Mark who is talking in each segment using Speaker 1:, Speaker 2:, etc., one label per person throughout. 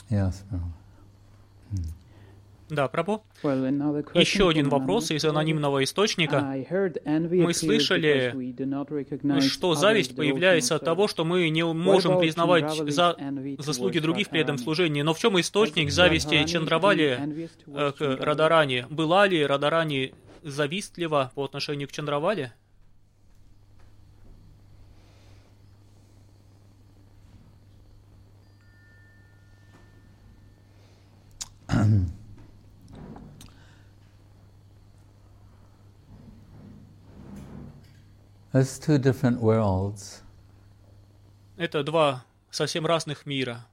Speaker 1: Yes.
Speaker 2: Да, Прабhu. Еще один вопрос из анонимного источника. Мы слышали, что зависть появляется от того, что мы не можем признавать заслуги других при этом служении. Но в чем источник зависти Чандравали к Радарани? Была ли Радарани завистлива по отношению к Чандравали?
Speaker 1: It's two different worlds.
Speaker 2: Это два совсем разных мира.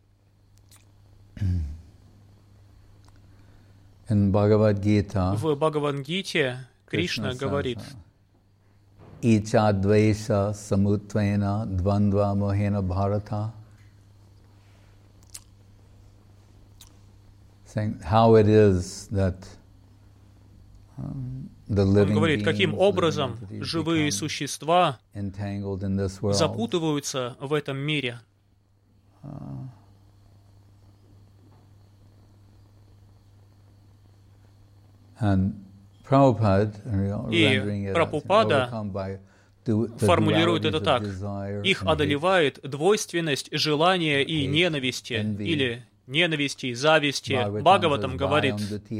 Speaker 1: In Bhagavad Gita,
Speaker 2: В Бхагавад-гите Кришна говорит:
Speaker 1: Icha dvesha samutvena dvandva mohena bharata. Saying how it is that
Speaker 2: Он говорит, каким образом живые существа запутываются в этом мире. И Прабхупада формулирует это так: их одолевает двойственность желания и ненависти, или ненависти и зависти. Бхагаватам говорит: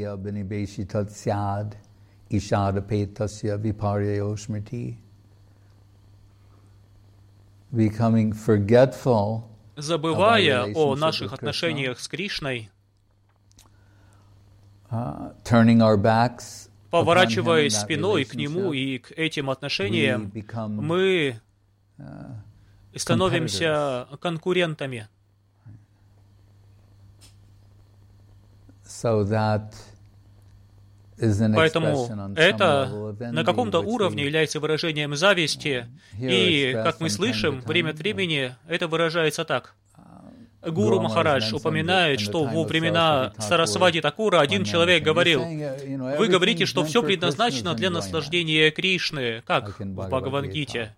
Speaker 2: забывая о наших отношениях с Кришной, поворачиваясь спиной к Нему и к этим отношениям, мы становимся конкурентами. Поэтому это на каком-то уровне является выражением зависти, и, как мы слышим, время от времени это выражается так. Гуру Махарадж упоминает, что во времена Сарасвати Такура один человек говорил: «Вы говорите, что все предназначено для наслаждения Кришны», как в Бхагавад-гите.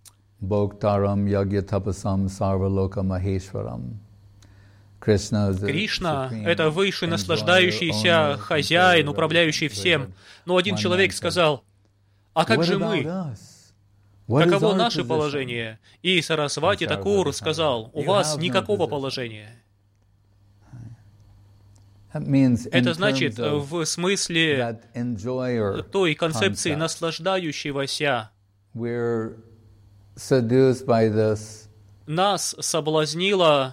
Speaker 2: Кришна — это высший наслаждающийся хозяин, управляющий всем. Но один человек сказал: «А как же мы? Каково наше положение?» И Сарасвати Такур сказал: «У вас никакого положения». Это значит, в смысле той концепции наслаждающегося, нас соблазнило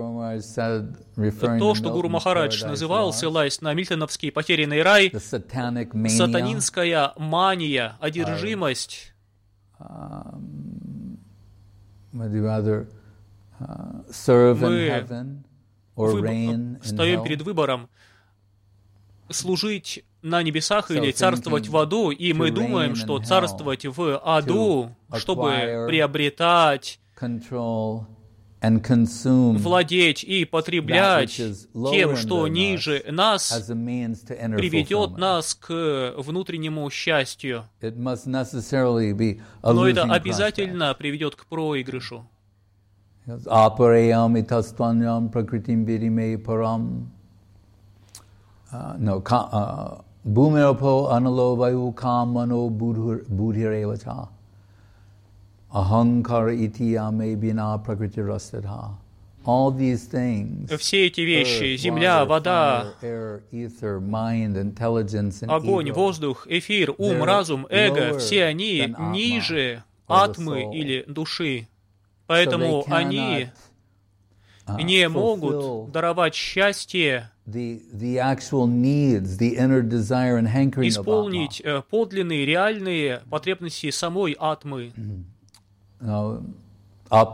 Speaker 2: то, что Гуру Махарадж называл, ссылаясь на мильтоновский потерянный рай, сатанинская мания, одержимость. Мы стоим перед выбором: служить на небесах или царствовать в аду, и мы думаем, что царствовать в аду, чтобы приобретать, владеть и потреблять тем, что ниже нас, приведет нас к внутреннему счастью. Но это обязательно приведет к проигрышу. Все эти вещи — земля, вода, огонь, воздух, эфир, ум, разум, эго — все они ниже атмы или души. Поэтому они не могут даровать счастье, исполнить подлинные, реальные потребности самой атмы. Но он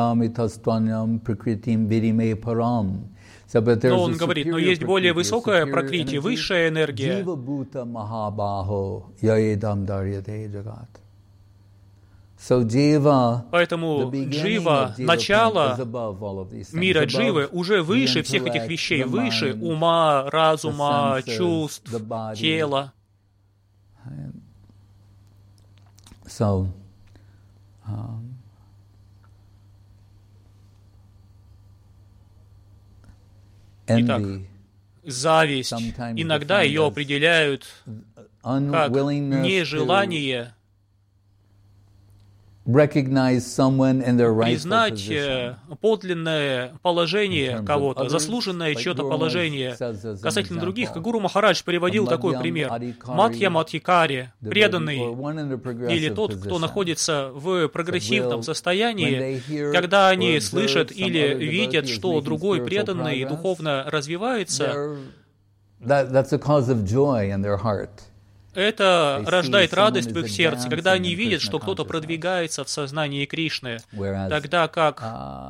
Speaker 2: говорит, но есть более высокая пракрити, высшая энергия. Поэтому джива, начало мира дживы, уже выше всех этих вещей, выше ума, разума, чувств, тела. Итак, зависть, иногда ее определяют как нежелание признать подлинное положение кого-то, заслуженное чье-то положение касательно других. Гуру Махарадж приводил такой пример. Мадхья Мадхикари, преданный, или тот, кто находится в прогрессивном состоянии, когда они слышат или видят, что другой преданный духовно развивается, это рождает радость в их сердце, когда они видят, что кто-то продвигается в сознании Кришны, тогда как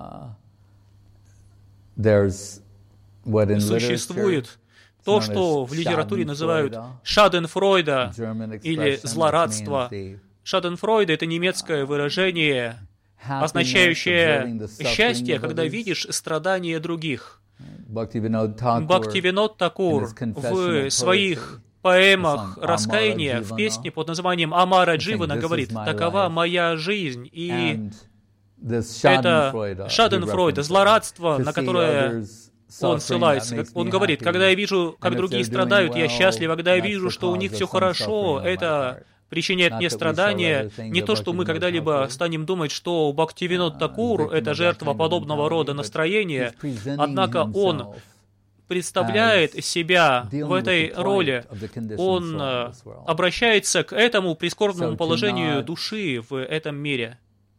Speaker 2: существует то, что в литературе называют шаденфройда или злорадство. Шаденфройда — это немецкое выражение, означающее счастье, когда видишь страдания других. Бхактивинод Такур в своих поэмах раскаяния, в песне под названием «Амара Дживана» говорит: «Такова моя жизнь». И это шаденфройда, злорадство, на которое он ссылается. Он говорит: когда я вижу, как другие страдают, я счастлив, а когда я вижу, что у них все хорошо, это причиняет мне страдания. Не то, что мы когда-либо станем думать, что Бхактивинод Такур — это жертва подобного рода настроения, однако он представляет себя в этой роли. Он обращается к этому прискорбному положению души в этом мире.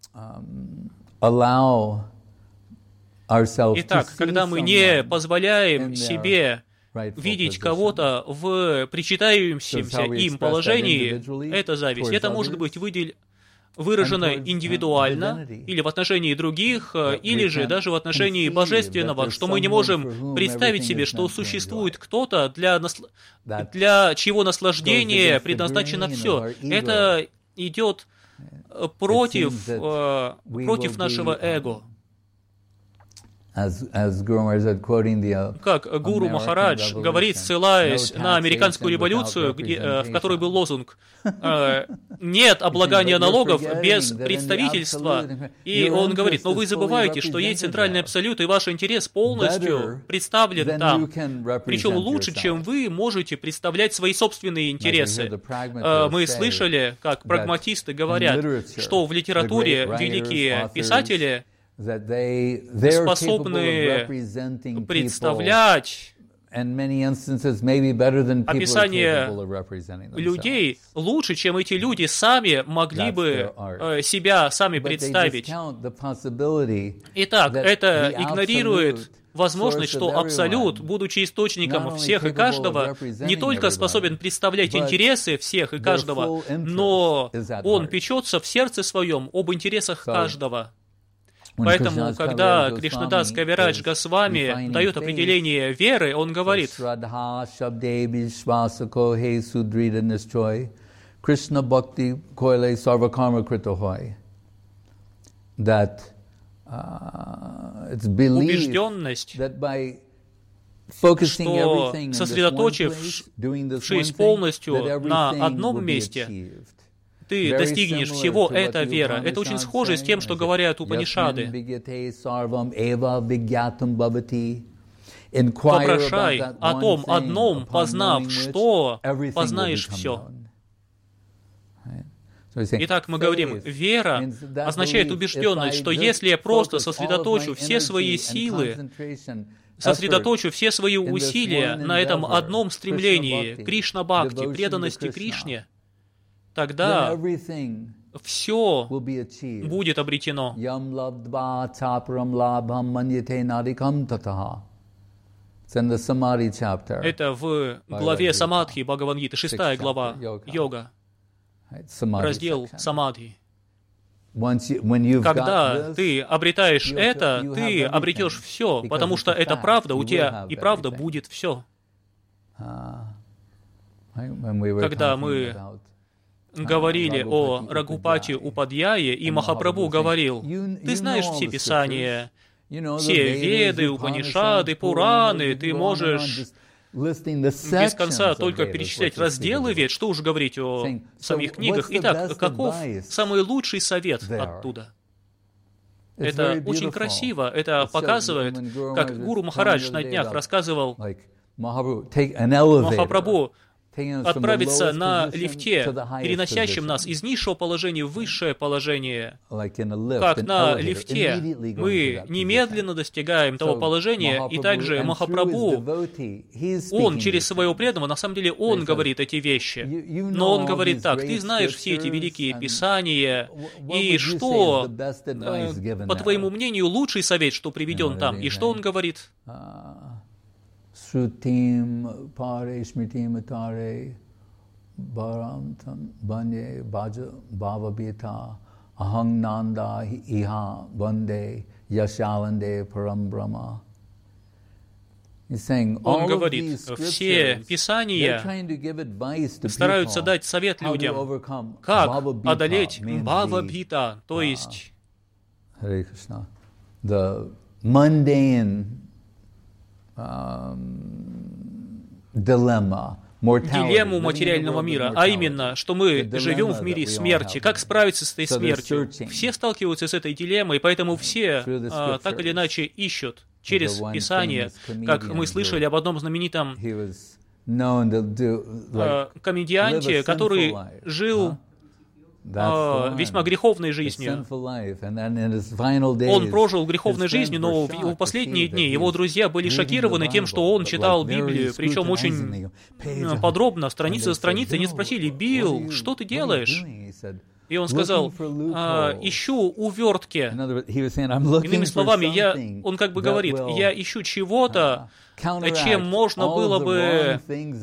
Speaker 2: Итак, когда мы не позволяем себе видеть кого-то в причитающемся им положении, это зависть. Это может быть выражено индивидуально, или в отношении других, или же даже в отношении Божественного, что мы не можем представить себе, что существует кто-то, для чьего наслаждения предназначено все. Это идет против нашего эго. Как Гуру Махарадж говорит, ссылаясь на американскую революцию, в которой был лозунг «Нет облагания налогов без представительства». И он говорит: но вы забываете, что есть центральный абсолют, и ваш интерес полностью представлен там. Причем лучше, чем вы можете представлять свои собственные интересы. Мы слышали, как прагматисты говорят, что в литературе великие писатели способны представлять описание людей лучше, чем эти люди сами могли бы себя сами представить. Итак, это игнорирует возможность, что Абсолют, будучи источником всех и каждого, не только способен представлять интересы всех и каждого, но он печется в сердце своем об интересах каждого. Поэтому, когда Кришнадас Кавирадж Госвами дает определение веры, он говорит: убежденность, что, сосредоточившись полностью на одном месте, ты достигнешь всего, это вера. Это очень схоже с тем, что говорят Упанишады. Вопрошай о том одном, познав что, познаешь все. Итак, мы говорим, вера означает убежденность, что если я просто сосредоточу все свои силы, сосредоточу все свои усилия на этом одном стремлении Кришна-бхакти, преданности Кришне, тогда все будет обретено. Это в главе Самадхи Бхагавад-гиты, 6 глава, йога, раздел Самадхи. Когда ты обретаешь это, ты обретешь все, потому что это правда, у тебя и правда будет все. Когда мы говорили о Рагупати Упадьяе, и Махапрабху говорил: ты знаешь все писания, все Веды, Упанишады, Пураны, ты можешь без конца только перечислять разделы Вед, что уж говорить о самих книгах. Итак, каков самый лучший совет оттуда? Это очень красиво. Это показывает, как Гуру Махарадж на днях рассказывал, Махапрабху отправиться на лифте, переносящем нас из низшего положения в высшее положение. Как на лифте мы немедленно достигаем того положения, и также Махапрабху, он через своего преданного, на самом деле он говорит эти вещи. Но он говорит так: ты знаешь все эти великие писания, и что, по твоему мнению, лучший совет, что приведен там? И что он говорит?
Speaker 1: Srutim pare smritim atare bharam banye bhavabhita ahang nanda iha vande yashalande param brahma.
Speaker 2: Он говорит, все писания стараются дать совет людям, как одолеть бхава-бхита, то есть дилемму материального мира, а именно, что мы живем в мире смерти. Как справиться с этой смертью? Все сталкиваются с этой дилеммой, поэтому все так или иначе ищут через Писание, как мы слышали об одном знаменитом комедианте, который жил весьма греховной жизнью. Он прожил греховной жизнью, но в его последние дни его друзья были шокированы тем, что он читал Библию, причем очень подробно, страница за страницей. Они спросили: «Билл, что ты делаешь?» И он сказал: «Ищу увертки». Иными словами, он как бы говорит: «Я ищу чего-то, чем можно было бы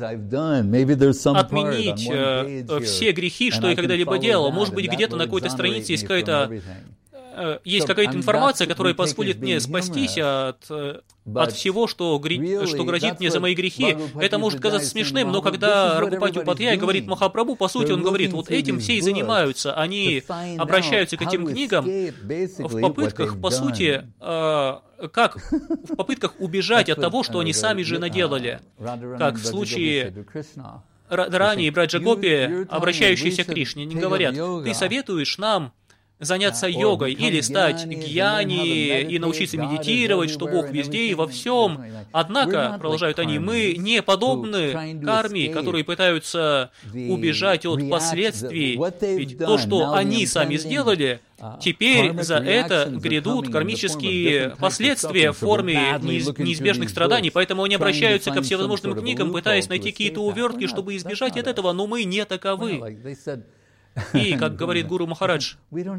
Speaker 2: отменить все грехи, что я когда-либо делал. Может быть, где-то на какой-то странице есть какая-то информация, которая позволит мне спастись от всего, что грозит мне за мои грехи». Это может казаться смешным, но когда Рагупати Упадхьяй говорит Махапрабху, по сути, он говорит, вот этим все и занимаются. Они обращаются к этим книгам в попытках, по сути, в попытках убежать от того, что они сами же наделали. Как в случае Радхарани и Браджа Гопи, обращающиеся к Кришне, они говорят: «Ты советуешь нам заняться йогой или стать гьяни и научиться медитировать, что Бог везде и во всем. Однако, продолжают они, мы не подобны карме, которые пытаются убежать от последствий. Ведь то, что они сами сделали, теперь за это грядут кармические последствия в форме неизбежных страданий, поэтому они обращаются ко всевозможным книгам, пытаясь найти какие-то увертки, чтобы избежать от этого, но мы не таковы». И, как говорит Гуру Махарадж,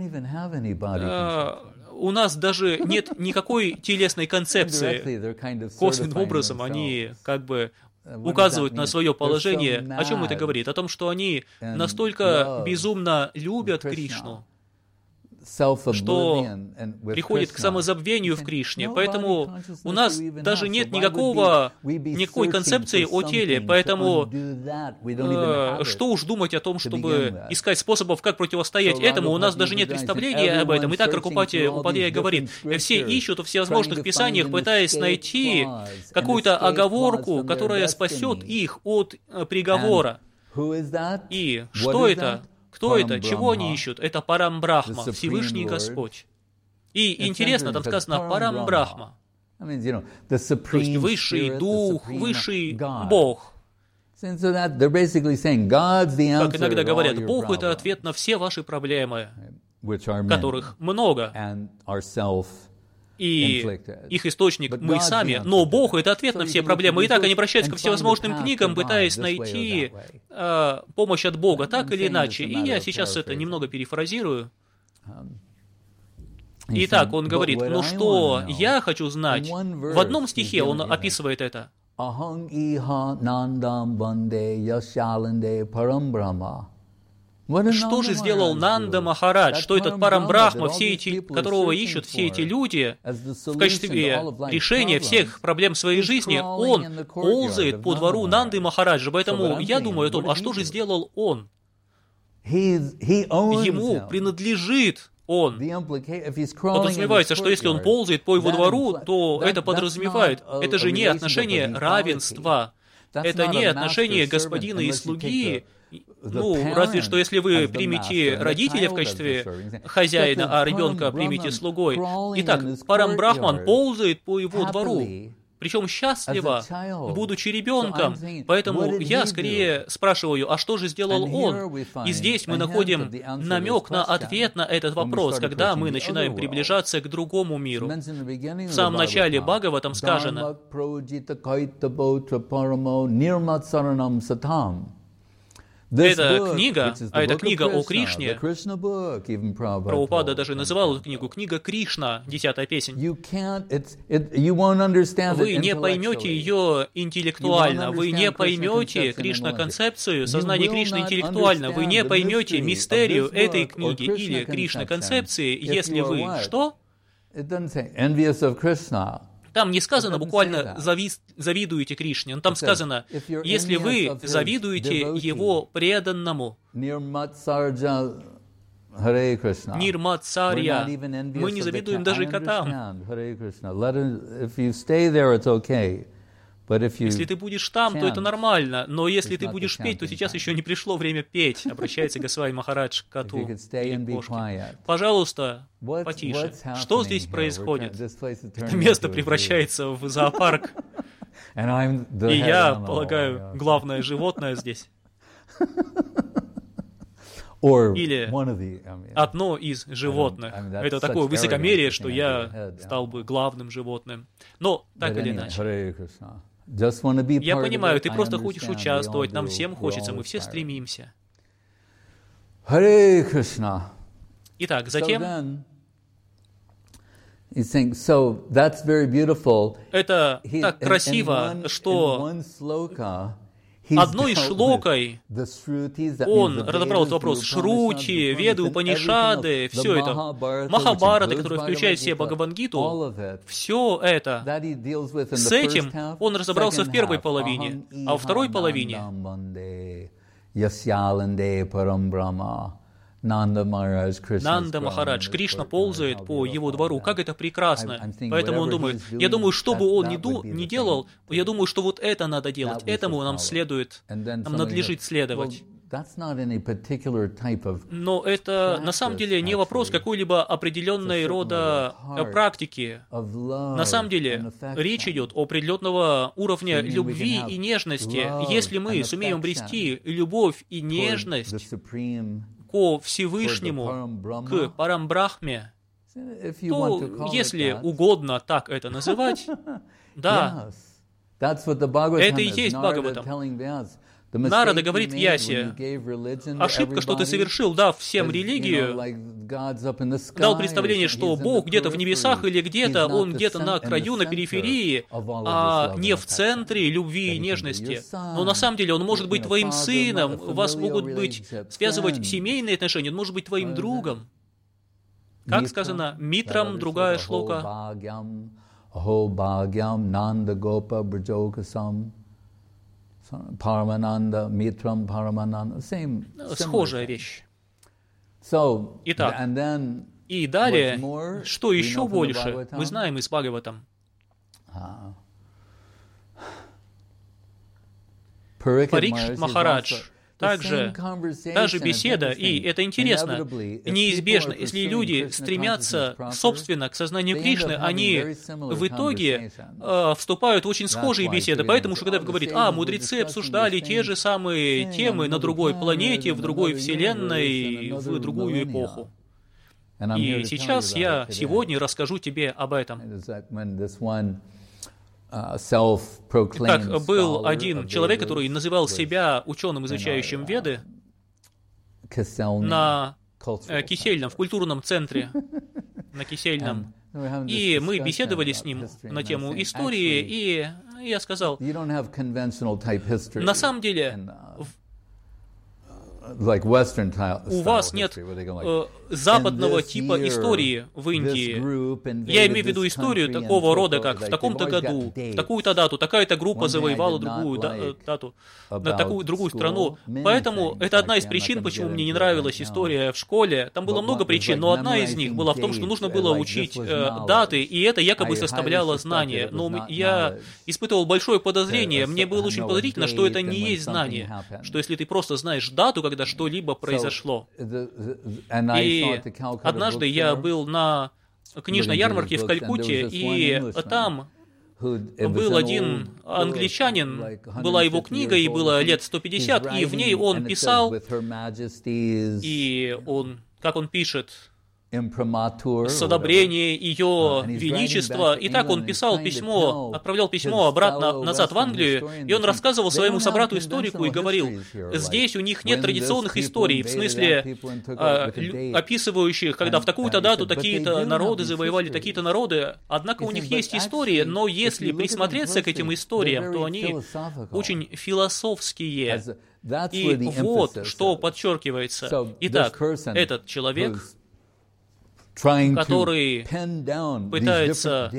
Speaker 2: у нас даже нет никакой телесной концепции. Косвенным образом они как бы указывают на свое положение. О чем это говорит? О том, что они настолько безумно любят Кришну, что приходит к самозабвению в Кришне. Поэтому у нас даже нет никакой концепции о теле. Поэтому что уж думать о том, чтобы искать способов, как противостоять этому, у нас даже нет представления об этом. И так Рагупати Упадхьяй говорит, все ищут во всевозможных писаниях, пытаясь найти какую-то оговорку, которая спасет их от приговора. И что это? Кто это? Чего они ищут? Это Парам-Брахма, Всевышний Господь. И интересно, там сказано Парам-Брахма. То есть высший дух, высший Бог. Как иногда говорят, Бог — это ответ на все ваши проблемы, которых много. И их источник мы сами, но Бог — это ответ на все проблемы. И так они обращаются ко всевозможным книгам, пытаясь найти помощь от Бога, так или иначе. И я сейчас это немного перефразирую. Итак, он говорит, ну что я хочу знать? В одном стихе он описывает это. Что же сделал Нанда Махарадж, что этот Парам-Брахма, которого ищут все эти люди, в качестве решения всех проблем своей жизни, он ползает по двору Нанды Махараджа. Поэтому я думаю о том, а что же сделал он? Ему принадлежит он. Подразумевается, что если он ползает по его двору, то это подразумевает, это же не отношение равенства, это не отношение господина и слуги, Ну, разве что если вы примете родителя в качестве хозяина, а ребенка примете слугой. Итак, Парамбрахман ползает по его двору, причем счастливо, будучи ребенком. Поэтому я скорее спрашиваю, а что же сделал он? И здесь мы находим намек на ответ на этот вопрос, когда мы начинаем приближаться к другому миру. В самом начале Бхагаватам сказано: эта книга о Кришне, Прабхупада даже называл эту книгу «Книга Кришна», 10-я песень. Вы не поймете ее интеллектуально, вы не поймете Кришна-концепцию, сознание Кришны интеллектуально, вы не поймете мистерию этой книги или Кришна-концепции, если вы что? Там не сказано буквально «завидуете Кришне», но там сказано, если вы завидуете его преданному. Нирматсарья. Мы не завидуем даже котам. Если ты будешь там, то это нормально, но если ты будешь петь, то сейчас еще не пришло время петь, обращается Госвами Махарадж к коту или кошке. Пожалуйста, потише. Что здесь происходит? Это место превращается в зоопарк. И я полагаю, главное животное здесь. Или одно из животных. Это такое высокомерие, что я стал бы главным животным. Но так или иначе. Я понимаю, ты просто хочешь участвовать, нам всем хочется, мы все стремимся. Итак, затем это так красиво, что одной шлокой он разобрал этот вопрос. Шрути, Веды, Упанишады, все это. Махабхарата, которая включает в себя Бхагавангиту, все это. С этим он разобрался в первой половине, а во второй половине Нанда Махарадж, Кришна ползает по его двору, как это прекрасно. Поэтому он думает, я думаю, что бы он ни делал, я думаю, что вот это надо делать, этому нам надлежит следовать. Но это на самом деле не вопрос какой-либо определенной рода практики. На самом деле речь идет о определенного уровня любви и нежности. Если мы сумеем обрести любовь и нежность ко Всевышнему, к Парамбрахме, то, если угодно так это называть, да, это и есть Бхагаватам. Нарада говорит Вьясе, ошибка, что ты совершил, дав всем религию, дал представление, что Бог где-то в небесах или где-то, Он где-то на краю, на периферии, а не в центре любви и нежности. Но на самом деле Он может быть твоим сыном, вас могут связывать семейные отношения, Он может быть твоим другом. Как сказано, Митрам, другая шлока.
Speaker 1: Парамананда, Митрам, Парамананда,
Speaker 2: схожая вещь. Итак, и далее, что еще больше, мы знаем из Бхагаватам. Парикшит Махарадж, также та же беседа, и это интересно, неизбежно, если люди стремятся, собственно, к сознанию Кришны, они в итоге вступают в очень схожие беседы. Поэтому Шукадев говорит, мудрецы обсуждали те же самые темы на другой планете, в другой вселенной, в другую эпоху. И сейчас я сегодня расскажу тебе об этом. Итак, был один человек, который называл себя ученым, изучающим Веды, на Кисельном, в культурном центре, на Кисельном. И мы беседовали с ним на тему истории, и я сказал, на самом деле, у вас нет западного типа истории в Индии. Я имею в виду историю такого рода, как в таком-то году, в такую-то дату, такая-то группа завоевала другую дату, на такую другую страну. Поэтому это одна из причин, почему мне не нравилась история в школе. Там было много причин, но одна из них была в том, что нужно было учить даты, и это якобы составляло знание. Но я испытывал большое подозрение, мне было очень подозрительно, что это не есть знание, что если ты просто знаешь дату, когда что-либо произошло. И однажды я был на книжной ярмарке в Калькутте, и там был один англичанин, была его книга, ей было лет 150, и в ней он писал, и он, как он пишет, с одобрения Ее Величества. И так он писал письмо, отправлял письмо обратно назад в Англию, и он рассказывал своему собрату-историку и говорил, здесь у них нет традиционных историй, в смысле описывающих, когда в такую-то дату такие-то народы завоевали такие-то народы, однако у них есть истории, но если присмотреться к этим историям, то они очень философские. И вот что подчеркивается. Итак, этот человек, который пытается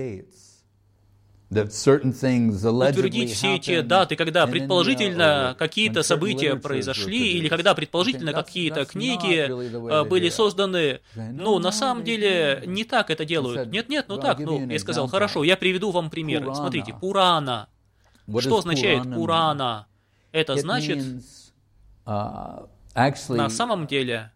Speaker 2: утвердить все эти даты, когда предположительно какие-то события произошли, или когда предположительно какие-то книги были созданы. Но на самом деле не так это делают. Нет, ну так, я сказал, хорошо, я приведу вам примеры. Смотрите, Пурана. Что означает Пурана? Это значит, на самом деле,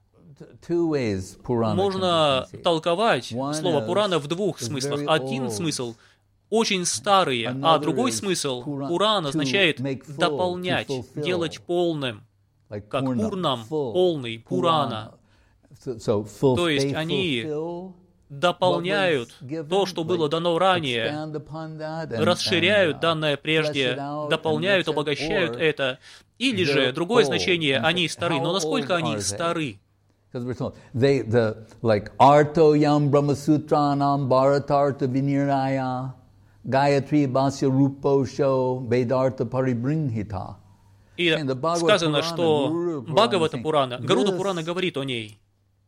Speaker 2: можно толковать слово Пурана в двух смыслах. Один смысл очень старые, а другой смысл Пуран означает дополнять, делать полным, как Пурнам, полный, Пурана. То есть они дополняют то, что было дано ранее, расширяют данное прежде, дополняют, обогащают это. Или же, другое значение, они стары. Но насколько они стары?
Speaker 1: Like Arto Yam Brahma Sutranam Bharatartha Viniraya Gayatri Bhasya Rupo Sho Vedartha Paribringhita.
Speaker 2: И сказано, что Бхагавата Пурана, Гаруда Пурана говорит о ней.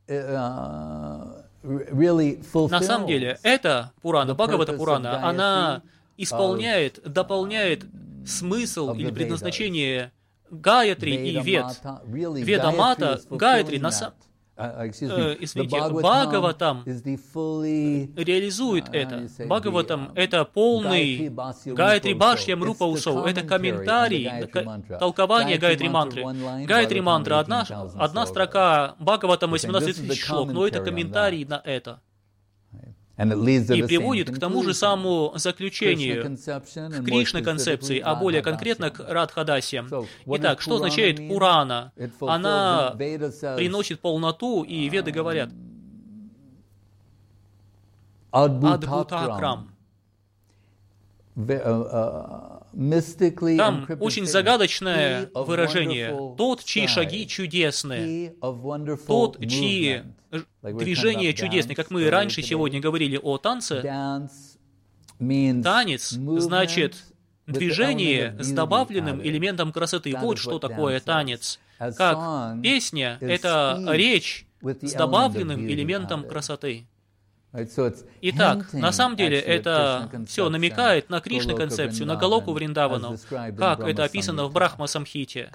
Speaker 2: На самом деле, эта Пурана, Бхагавата Пурана, она исполняет, дополняет смысл или предназначение Гаятри и Вед. Ведамата, Гаятри, извините, Бхагаватам реализует это. Бхагаватам — это полный Гаятри Башьям Рупа Усов, это комментарий, толкование Гаятри мантры. Гаятри мантра одна строка, Бхагаватам 18 тысяч шлок, но это комментарий на это. И приводит к тому же самому заключению, к Кришна-концепции, а более конкретно к Радхадасе. Итак, что означает Пурана? Она приносит полноту, и Веды говорят Адбхутакрам. Там очень загадочное выражение. Тот, чьи шаги чудесны, тот, чьи движения чудесны. Как мы раньше сегодня говорили о танце, танец значит движение с добавленным элементом красоты. Вот что такое танец. Как песня — это речь с добавленным элементом красоты. Итак, на самом деле это все намекает на Кришна-концепцию, на Галоку Вриндавану, как это описано в Брахма-самхите,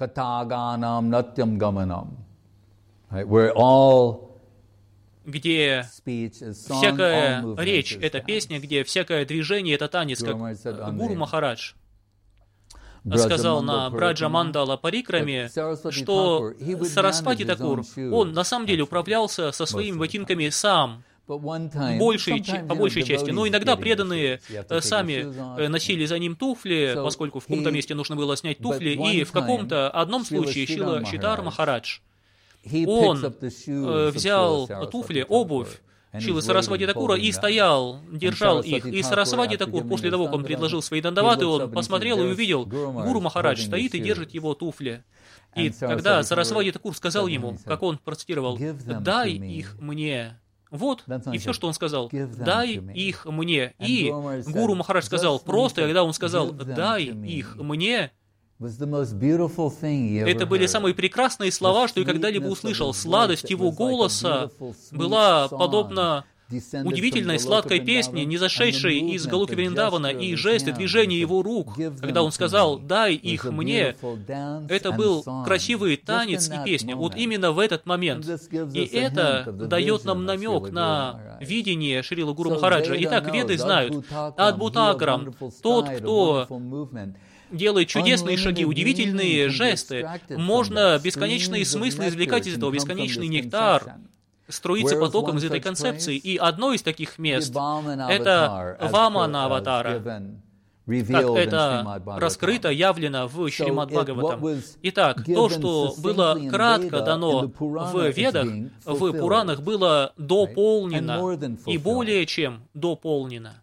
Speaker 2: где всякая речь — это песня, где всякое движение — это танец, как Гуру Махарадж сказал на Браджа Мандала Парикраме, что Сарасвати Такур, он на самом деле управлялся со своими ботинками сам, по большей части. Но иногда преданные сами носили за ним туфли, поскольку в каком-то месте нужно было снять туфли, и в каком-то одном случае Шила Махарадж, он взял туфли, обувь Шилы Сарасвати Такура и стоял, держал их. И Сарасвати Такур, после того, как он предложил свои дандаваты, он посмотрел и увидел, Гуру Махарадж стоит и держит его туфли. И когда Сарасвати Такур сказал ему, как он процитировал, «Дай их мне». Вот, и все, что он сказал. «Дай их мне». И Гуру Махарадж сказал просто, когда он сказал «дай их мне», Это были самые прекрасные слова, что я когда-либо услышал. Сладость его голоса была подобна удивительной сладкой песне, низошедшей из Галоки Вриндавана, и жесты, движения его рук, когда он сказал «дай их мне», это был красивый танец и песня. Вот именно в этот момент. И это дает нам намек на видение Шрила Гуру Махараджа. Итак, веды знают, Адбутаграм, тот, кто делает чудесные шаги, удивительные жесты, можно бесконечные смыслы извлекать из этого, бесконечный нектар струится потоком из этой концепции. И одно из таких мест — это Вамана аватара, как это раскрыто, явлено в Шримад Бхагаватам. Итак, то, что было кратко дано в Ведах, в Пуранах, было дополнено, и более чем дополнено.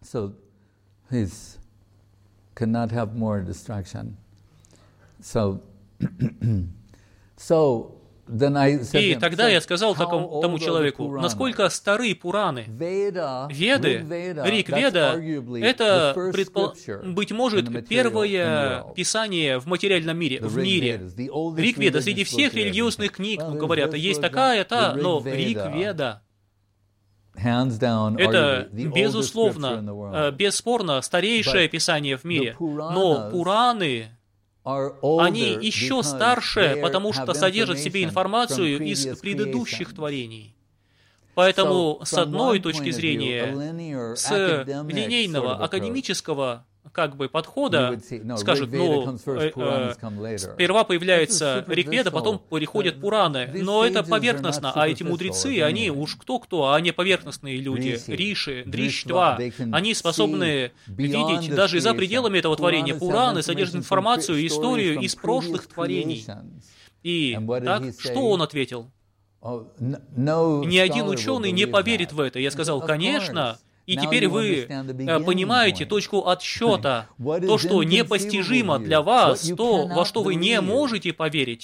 Speaker 2: И тогда я сказал тому человеку, насколько стары Пураны. Веды, Риг-веда, это, быть может, первое писание в материальном мире, в мире. Риг-веда, среди всех религиозных книг, говорят, есть такая-то, но Риг-веда — это, безусловно, бесспорно, старейшее писание в мире. Но Пураны, они еще старше, потому что содержат в себе информацию из предыдущих творений. Поэтому, с одной точки зрения, с линейного, академического подхода, скажут, сперва появляется Ригведа, потом переходят Пураны. Но это поверхностно, а эти мудрецы, они уж кто-кто, а не поверхностные люди, риши, дрищтва. Они способны видеть даже за пределами этого творения. Пураны содержат информацию и историю из прошлых творений. И так, что он ответил? Ни один ученый не поверит в это. Я сказал, конечно. И теперь вы понимаете точку отсчета, то, что непостижимо для вас, то, во что вы не можете поверить.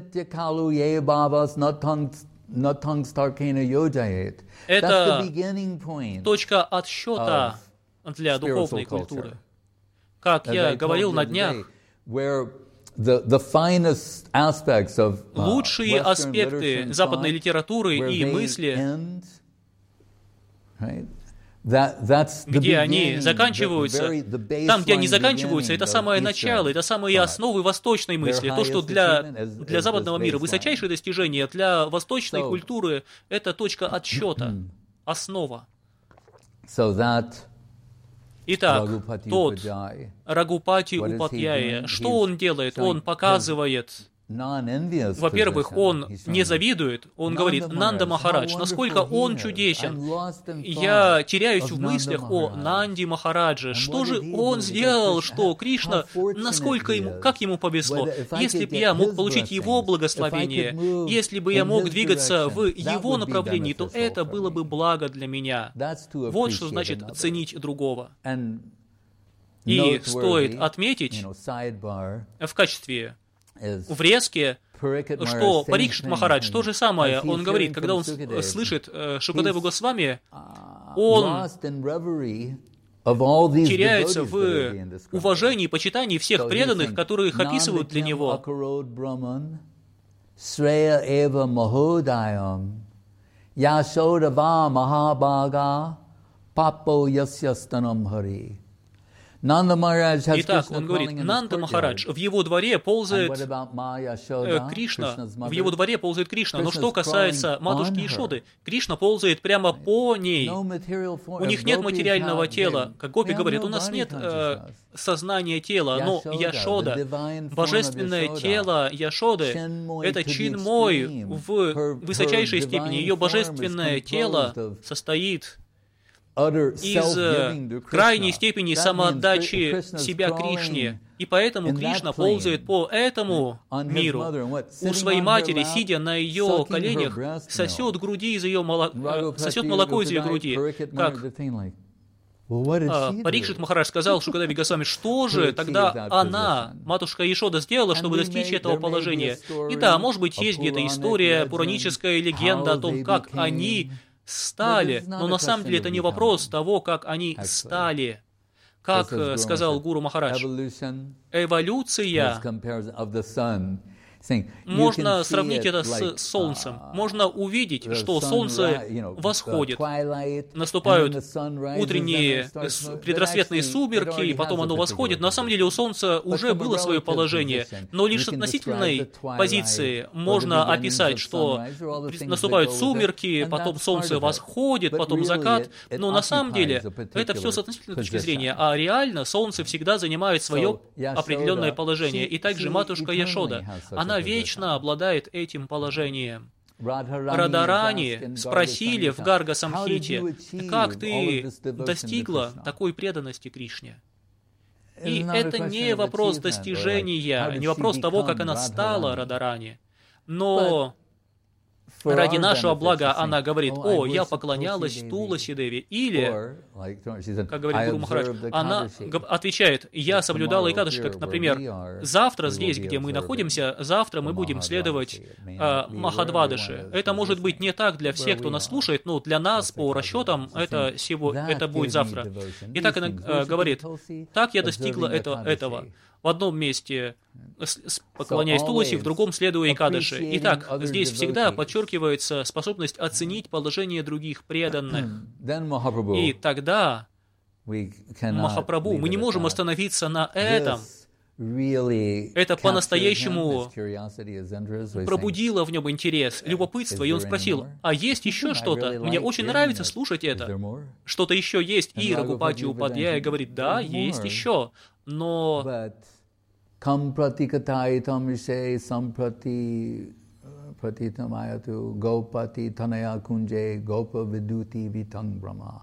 Speaker 2: Это точка отсчета для духовной культуры. Как я говорил на днях, лучшие аспекты западной литературы и мысли, где они заканчиваются, там, где они заканчиваются, это самое начало, это самые основы восточной мысли. То, что для западного мира высочайшее достижение, для восточной культуры это точка отсчета, основа. Итак, тот Рагупати Упадьяя, что он делает? Он показывает... Во-первых, он не завидует, он говорит, Нанда Махарадж, насколько он чудесен. Я теряюсь в мыслях о Нанди Махарадже. Что же он сделал, что Кришна, как ему повезло? Если бы я мог получить его благословение, если бы я мог двигаться в его направлении, то это было бы благо для меня. Вот что значит ценить другого. И стоит отметить в качестве врезке, что Парикшит Махарадж то же самое он говорит, когда он слышит Шукадеву Госвами, он теряется в уважении и почитании всех преданных, которых описывают для него. Итак, он говорит, Нанда Махарадж, в его дворе ползает Кришна, Но что касается матушки Ешоды, Кришна ползает прямо по ней. У них нет материального тела. Как гопи говорят, у нас нет сознания тела, но Яшода, божественное тело Яшоды, это Чинмой в высочайшей степени. Ее божественное тело состоит из крайней степени самоотдачи себя Кришне. И поэтому Кришна ползает по этому миру. У своей матери, сидя на ее коленях, сосет молоко из ее груди. Как Парикшит Махарадж сказал Шукадеве Госвами, что же тогда она, матушка Ешода, сделала, чтобы достичь этого положения? И да, может быть, есть где-то история, пураническая легенда о том, как они стали, но на самом деле это не вопрос того, как они стали. как сказал Гуру Махарадж, эволюция, можно сравнить это с Солнцем. Можно увидеть, что Солнце восходит. Наступают утренние предрассветные сумерки, и потом оно восходит. На самом деле у Солнца уже было свое положение, но лишь с относительной позиции можно описать, что наступают сумерки, потом Солнце восходит, потом закат. Но на самом деле это все с относительной точки зрения, а реально Солнце всегда занимает свое определенное положение. И также матушка Яшода, она вечно обладает этим положением. Радарани спросили в Гарга Самхите, как ты достигла такой преданности Кришне? И это не вопрос достижения, не вопрос того, как она стала Радарани, но ради нашего блага она говорит: «О, я поклонялась Туласи Деви». Или, как говорит Гуру Махарадж, она отвечает: «Я соблюдала Экадаши», как, например, завтра здесь, где мы находимся, завтра мы будем следовать Махадвадаши. Это может быть не так для всех, кто нас слушает, но для нас, по расчетам, это будет завтра. И так она говорит: «Так я достигла этого». В одном месте поклоняясь Туласи, в другом следуя Экадаши. Итак, здесь всегда подчеркивается способность оценить положение других преданных. И тогда, Махапрабху, мы не можем остановиться на этом. Это по-настоящему пробудило в нем интерес, любопытство, и он спросил: «А есть еще что-то? Мне очень нравится слушать это. Что-то еще есть?» И Рагупати Упадьяя говорит: «Да, есть еще, но...»
Speaker 1: Кампратикатайтам вишей сампрати пратитамаяту гопати таная кунже гопа видути витанг брама.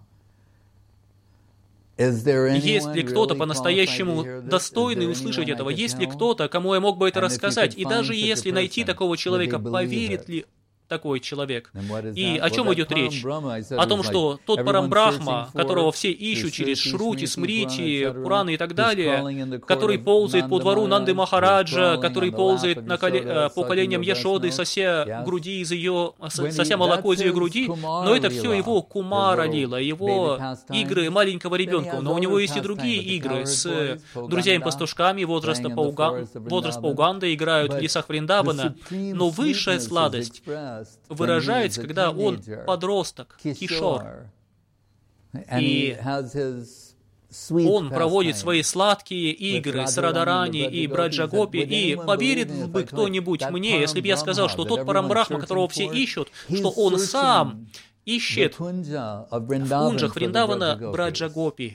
Speaker 2: Есть ли кто-то по-настоящему достойный услышать этого? Есть ли кто-то, кому я мог бы это рассказать? И даже если найти такого человека, поверит ли такой человек? И о чем идет речь? О том, что тот Парамбрахма, которого все ищут через Шрути, Смрити, Пураны и так далее, который ползает по двору Нанды Махараджа, который ползает по коленям Яшоды, сося молоко из ее груди, но это все его Кумара Лила, его игры маленького ребенка. Но у него есть и другие игры с друзьями-пастушками возраста Пауганда, играют в лесах Вриндавана. Но высшая сладость выражается, когда он подросток, кишор. И он проводит свои сладкие игры с Радарани и Браджагопи, и поверит бы кто-нибудь мне, если бы я сказал, что тот Парамбрахма, которого все ищут, что он сам ищет в кунджах Вриндавана Браджагопи.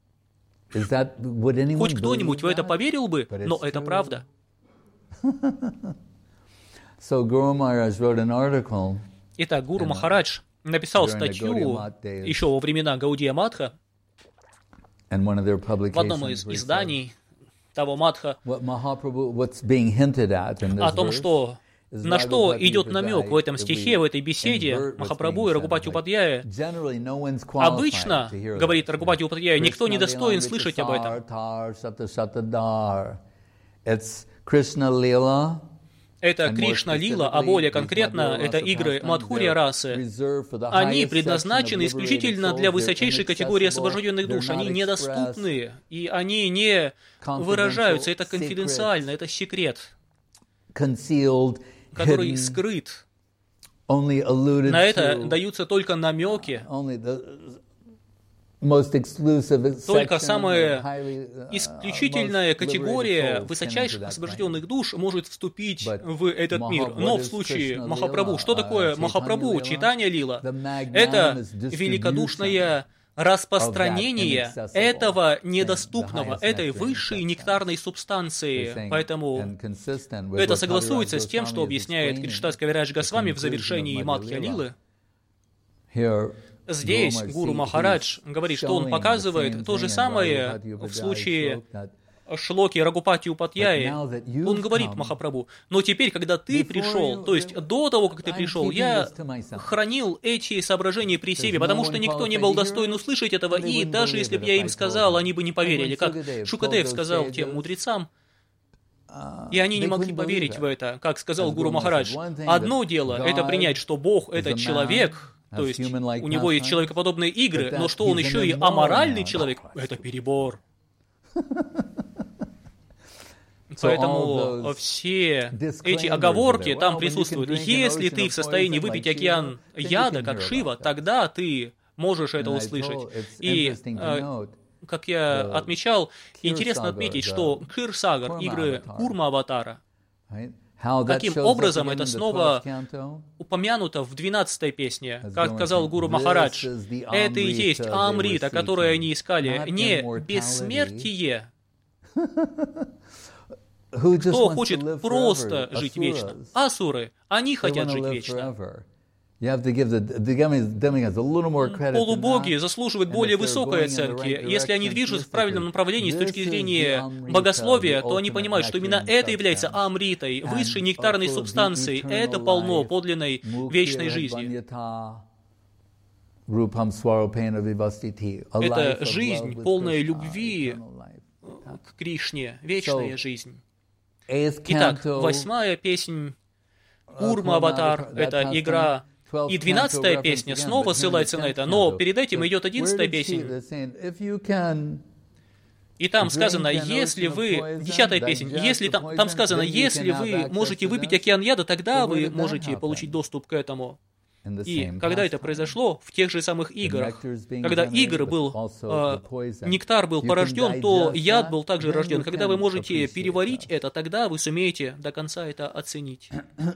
Speaker 2: Хоть кто-нибудь в это поверил бы, но это правда. Итак, Гуру Махарадж написал статью еще во времена Гаудия Матха в одном из изданий того Матха о том, что на что идет намек в этом стихе, в этой беседе Махапрабху и Рагупати Упадьяя. Обычно, говорит Рагупати Упадьяя, никто не достоин слышать об этом. Это Кришна Лила, а более конкретно, это игры Мадхурья расы. Они предназначены исключительно для высочайшей категории освобожденных душ. Они недоступны, и они не выражаются. Это конфиденциально, это секрет, который скрыт. На это даются только намеки. Только самая исключительная категория высочайших освобожденных душ может вступить в этот мир. Но в случае Махапрабху, что такое Махапрабху, Чайтанья Лила? Это великодушное распространение этого недоступного, этой высшей нектарной субстанции. Поэтому это согласуется с тем, что объясняет Кришнадас Кавирадж Госвами в завершении Мадхья Лилы. Здесь Гуру Махарадж говорит, что он показывает то же самое в случае Шлоки Рагупати Упадьяи. Он говорит Махапрабху: но теперь, когда ты пришел, то есть до того, как ты пришел, я хранил эти соображения при себе, потому что никто не был достоин услышать этого, и даже если бы я им сказал, они бы не поверили, как Шукадев сказал тем мудрецам, и они не могли поверить в это, как сказал Гуру Махарадж. Одно дело — это принять, что Бог — это человек, то есть у него есть человекоподобные игры, но что он еще и аморальный человек — это перебор. Поэтому все эти оговорки там присутствуют. Если ты в состоянии выпить океан яда, как Шива, тогда ты можешь это услышать. И, как я отмечал, интересно отметить, что Кхир-сагар, игры Курма-аватара, каким образом это снова упомянуто в 12-й песне, как сказал Гуру Махарадж. Это и есть Амрита, которое они искали, не бессмертие. Кто хочет просто жить вечно? Асуры, они хотят жить вечно. Полубоги заслуживают более высокой оценки. Если они движутся в правильном направлении с точки зрения богословия, то они понимают, что именно это является амритой, высшей нектарной субстанцией. Это полно подлинной вечной жизни. Это жизнь, полная любви к Кришне, вечная жизнь. Итак, 8-я песнь Курма-аватар — это игра. И 12-я песня снова ссылается на это, но перед этим идет 11-я песня. И там сказано, если вы... 10-я песня. Если там сказано, если вы можете выпить океан яда, тогда вы можете получить доступ к этому. И когда это произошло, в тех же самых играх, когда нектар был порожден, то яд был также рожден. Когда вы можете переварить это, тогда вы сумеете до конца это оценить.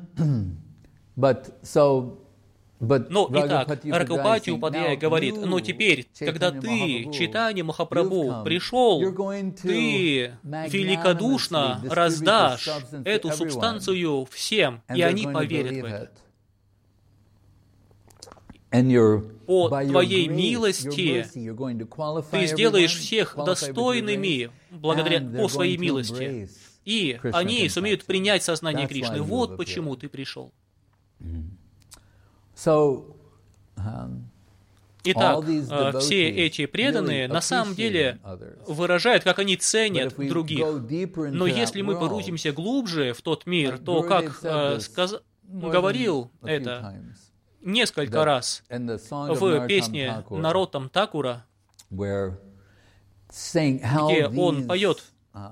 Speaker 2: Но, итак, Ракупати Упадьяя говорит, но теперь, когда ты, Чайтанья Махапрабху, пришел, ты великодушно раздашь эту субстанцию всем, и они поверят в это. По твоей милости ты сделаешь всех достойными по своей милости, и они сумеют принять сознание Кришны. Вот почему ты пришел. Итак, все эти преданные на самом деле выражают, как они ценят других. Но если мы погрузимся глубже в тот мир, то, как говорил это несколько раз в песне Нароттам Такура, где он поет,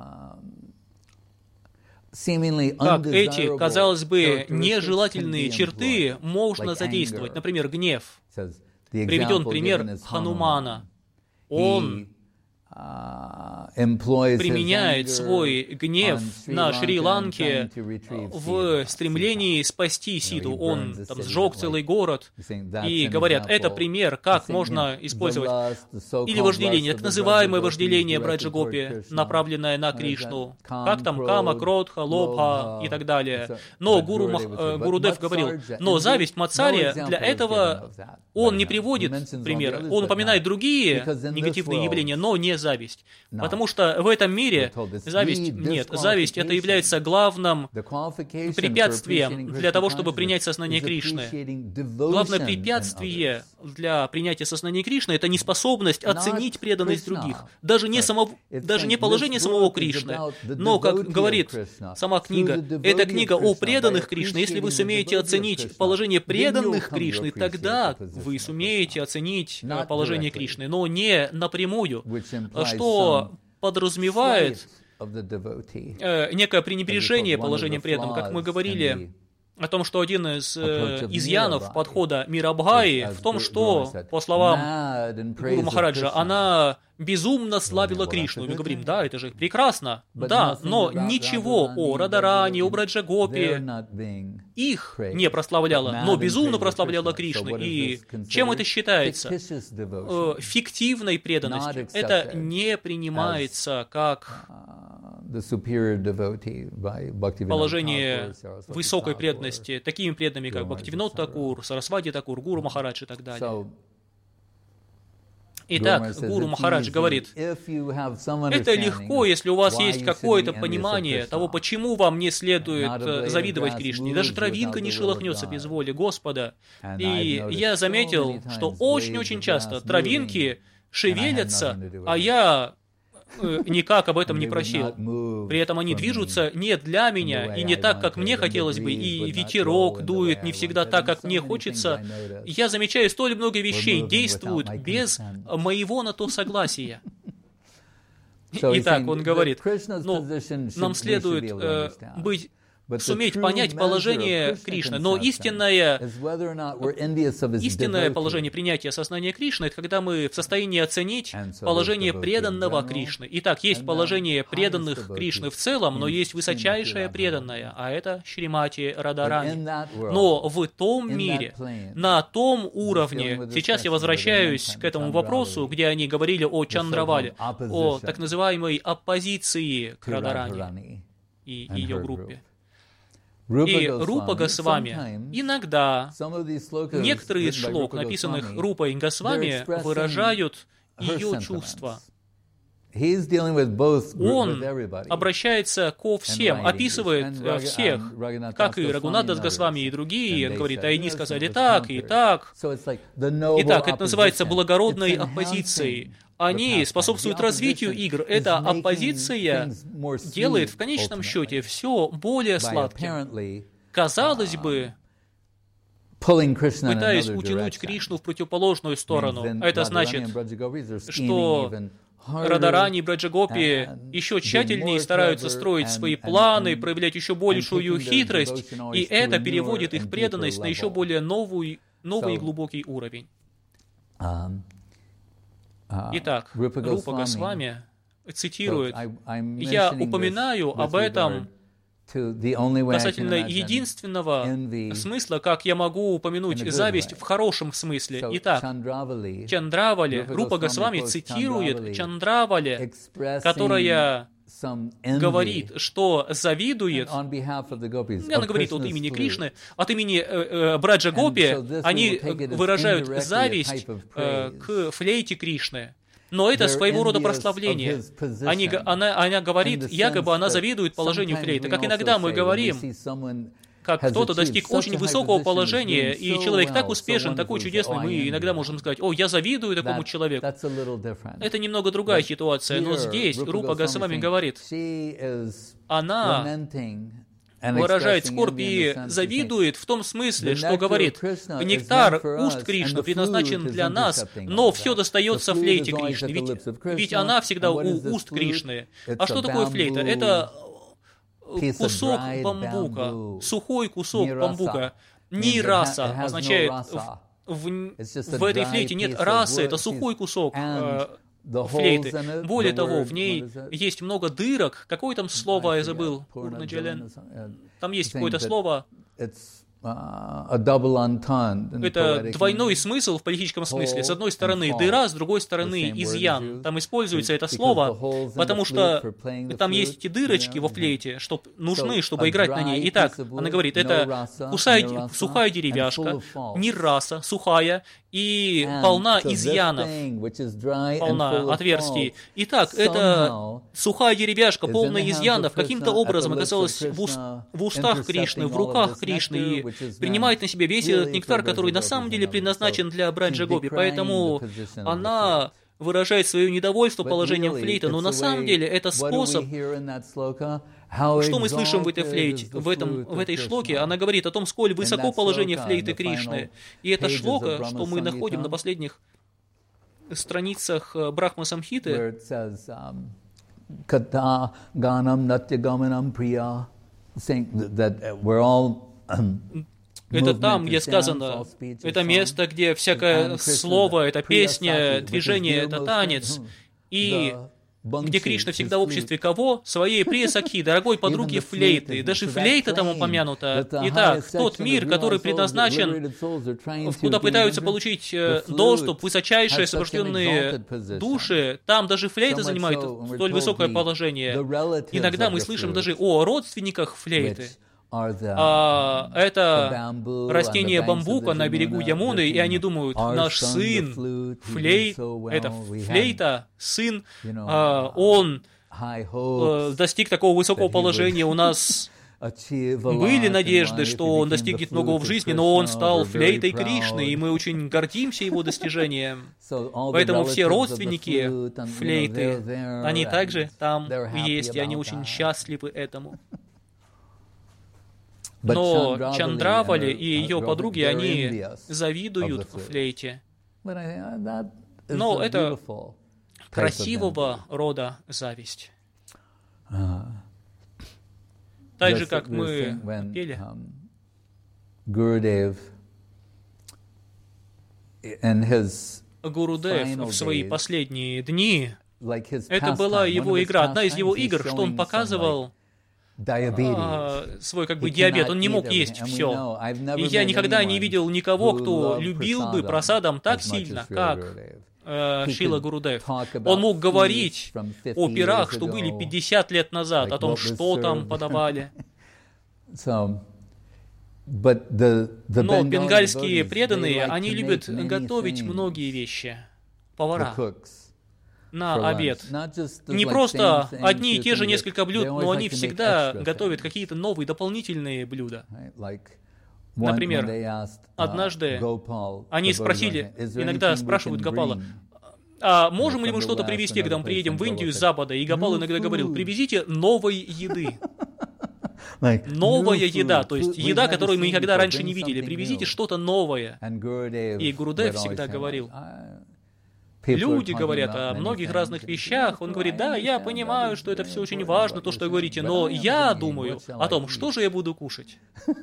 Speaker 2: как эти, казалось бы, нежелательные черты можно задействовать. Например, гнев. Приведен пример Ханумана. Он применяет свой гнев на Шри-Ланке в стремлении спасти Ситу. Он там сжег целый город, и говорят, это пример, как можно использовать или вожделение, так называемое вожделение Браджа-гопи, направленное на Кришну, как там Кама, Кродха, Лобха и так далее. Но Гурудев говорил, но зависть Мацарья, для этого он не приводит пример, он упоминает другие негативные явления, но не зависть. Потому что в этом мире зависть нет. Зависть это является главным препятствием для того, чтобы принять сознание Кришны. Главное препятствие для принятия сознания Кришны это неспособность оценить преданность других. Даже не положение самого Кришны, но, как говорит сама книга, это книга о преданных Кришне. Если вы сумеете оценить положение преданных Кришны, тогда вы сумеете оценить положение Кришны, но не напрямую, что подразумевает некое пренебрежение положением преданным, как мы говорили о том, что один из изъянов подхода Мирабхаи в том, что, по словам Гуру Махараджа, она безумно славила Кришну. Мы говорим, да, это же прекрасно, да, но ничего о Радарани, о Браджа-гопи их не прославляла, но безумно прославляла Кришну. И чем это считается? Фиктивной преданностью. Это не принимается как положение высокой преданности такими преданными, как Бхактивинод Такур, Сарасвати Такур, Гуру Махарадж и так далее. Итак, Гуру Махарадж говорит, это легко, если у вас есть какое-то понимание того, почему вам не следует завидовать Кришне. Даже травинка не шелохнется без воли Господа. И я заметил, что очень-очень часто травинки шевелятся, а я никак об этом не просил. При этом они движутся не для меня, и не так, как мне хотелось бы, и ветерок дует не всегда так, как мне хочется. Я замечаю, столь много вещей действуют без моего на то согласия. Итак, он говорит, нам следует суметь понять положение Кришны. Но истинное положение принятия сознания Кришны — это когда мы в состоянии оценить положение преданного Кришны. Итак, есть положение преданных Кришны в целом, но есть высочайшее преданное, а это Шримати Радарани. Но в том мире, на том уровне, сейчас я возвращаюсь к этому вопросу, где они говорили о Чандравале, о так называемой оппозиции к Радарани и ее группе. И Рупа Госвами иногда некоторые из шлок, написанных Рупой Госвами, выражают ее чувства. Он обращается ко всем, описывает всех, как и Рагунатдас Госвами и другие. Он говорит, а они сказали так и так. Итак, это называется благородной оппозицией. Они способствуют развитию игр. Эта оппозиция делает в конечном счете все более сладким. Казалось бы, пытаясь утянуть Кришну в противоположную сторону, это значит, что Радарани и Браджагопи еще тщательнее стараются строить свои планы, проявлять еще большую хитрость, и это переводит их преданность на еще более новый и глубокий уровень. Итак, Рупа Госвами цитирует, «Я упоминаю об этом касательно единственного смысла, как я могу упомянуть зависть в хорошем смысле». Итак, Чандравали, Рупа Госвами цитирует Чандравали, которая говорит, что завидует, она говорит от имени Кришны, от имени Браджа Гопи, они выражают зависть к флейте Кришны. Но это своего рода прославление. Она говорит, якобы она завидует положению флейты. Как иногда мы говорим, как кто-то достиг очень высокого положения, и человек так успешен, такой чудесный, мы иногда можем сказать, о, я завидую такому человеку. Это немного другая ситуация, но здесь Рупа Госвами говорит, она выражает скорбь и завидует в том смысле, что говорит, нектар уст Кришны предназначен для нас, но все достается флейте Кришны, ведь она всегда у уст Кришны. А что такое флейта? Это кусок бамбука, сухой кусок бамбука. Нираса означает, в этой флейте нет расы, это сухой кусок флейты. Более того, в ней есть много дырок. Какое там слово я забыл? Там есть какое-то слово. Это двойной смысл в политическом смысле. С одной стороны дыра, с другой стороны изъян. Там используется это слово, потому что там есть эти дырочки во флейте, нужны, чтобы играть на ней. Итак, она говорит, это сухая деревяшка, нираса, сухая, и полна изъянов, полна отверстий. Итак, эта сухая деревяшка, полная изъянов, каким-то образом оказалась в устах Кришны, в руках Кришны, и принимает на себя весь этот нектар, который на самом деле предназначен для Браджа Гопи. Поэтому она выражает свое недовольство положением флейты, но на самом деле это способ. Что мы слышим в этой флейте, в этой шлоке? Она говорит о том, сколь высоко положение флейты Кришны. И эта шлока, что мы находим на последних страницах Брахма Самхиты, это там, где сказано, это место, где всякое слово, это песня, движение, это танец, и где Кришна всегда в обществе кого? Своей Прия-Сакхи, дорогой подруги флейты. Даже флейта там упомянута. Итак, тот мир, который предназначен, куда пытаются получить доступ высочайшие освобожденные души, там даже флейта занимает столь высокое положение. Иногда мы слышим даже о родственниках флейты. Это растение бамбука на берегу Ямуны, и они думают, наш сын, это флейта, сын, он достиг такого высокого положения, у нас были надежды, что он достигнет многого в жизни, но он стал флейтой Кришны, и мы очень гордимся его достижением. Поэтому все родственники флейты, они также там есть, и они очень счастливы этому. Но Чандравали и ее подруги, они завидуют флейте. Но это красивого рода зависть. Так же, как мы пели, Гурудев в свои последние дни, это была его игра, одна из его игр, что он показывал свой диабет, он не мог есть все. И я никогда не видел никого, кто любил бы прасадам так сильно, как Шрила Гурудев. Он мог говорить о пирах, что были 50 лет назад, о том, что там подавали. Но бенгальские преданные, они любят готовить многие вещи, повара, на обед. Не просто одни и те же несколько блюд, но они всегда готовят какие-то новые дополнительные блюда. Например, однажды они спросили, иногда спрашивают Гопала, а можем ли мы что-то привезти, когда мы приедем в Индию с Запада? И Гопал иногда говорил, привезите новой еды. Новая еда, то есть еда, которую мы никогда раньше не видели. Привезите что-то новое. И Гурудев всегда говорил, люди говорят о многих разных вещах. Он говорит, да, я понимаю, что это все очень важно, то, что вы говорите, но я думаю о том, что же я буду кушать.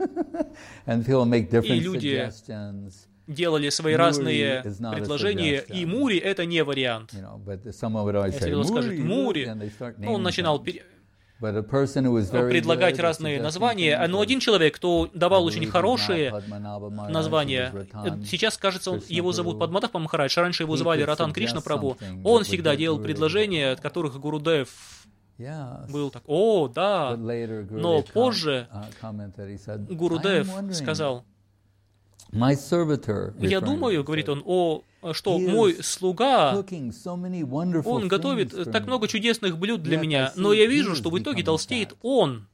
Speaker 2: И люди делали свои разные предложения, и мури — это не вариант. Если кто скажет мури, он начинал предлагать разные названия, но один человек, кто давал очень хорошие названия, сейчас, кажется, его зовут Падманабх Махарадж, раньше его звали Ратан Кришна Прабху, он всегда делал предложения, от которых Гурудев был так, о, да, но позже Гурудев сказал, я думаю, говорит он, что мой слуга, он готовит так много чудесных блюд для меня, но я вижу, что в итоге толстеет он.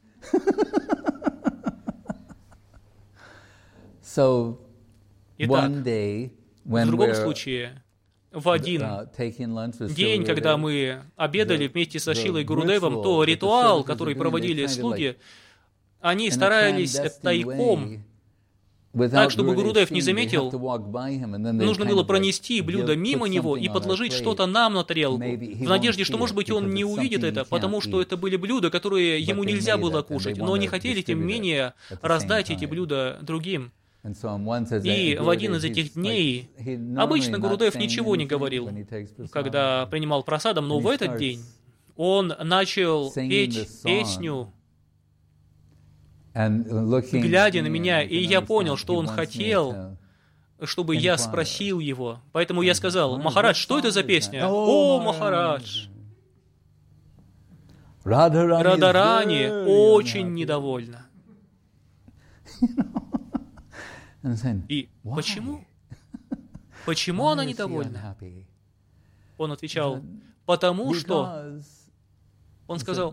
Speaker 2: Итак, в другом случае, в один день, когда мы обедали вместе со Шрилой Гурудевом, то ритуал, который проводили слуги, они старались тайком, так, чтобы Гурудев не заметил, нужно было пронести блюдо мимо него и подложить что-то нам на тарелку, в надежде, что, может быть, он не увидит это, потому что это были блюда, которые ему нельзя было кушать, но они хотели, тем не менее, раздать эти блюда другим. И в один из этих дней, обычно Гурудев ничего не говорил, когда принимал прасадам, но в этот день он начал петь песню, глядя на меня, и я понял, что он хотел, чтобы я спросил его. Поэтому я сказал, Махарадж, что это за песня? О, Махарадж! Радхарани очень недовольна. И почему? Почему она недовольна? Он отвечал, потому что... Он сказал,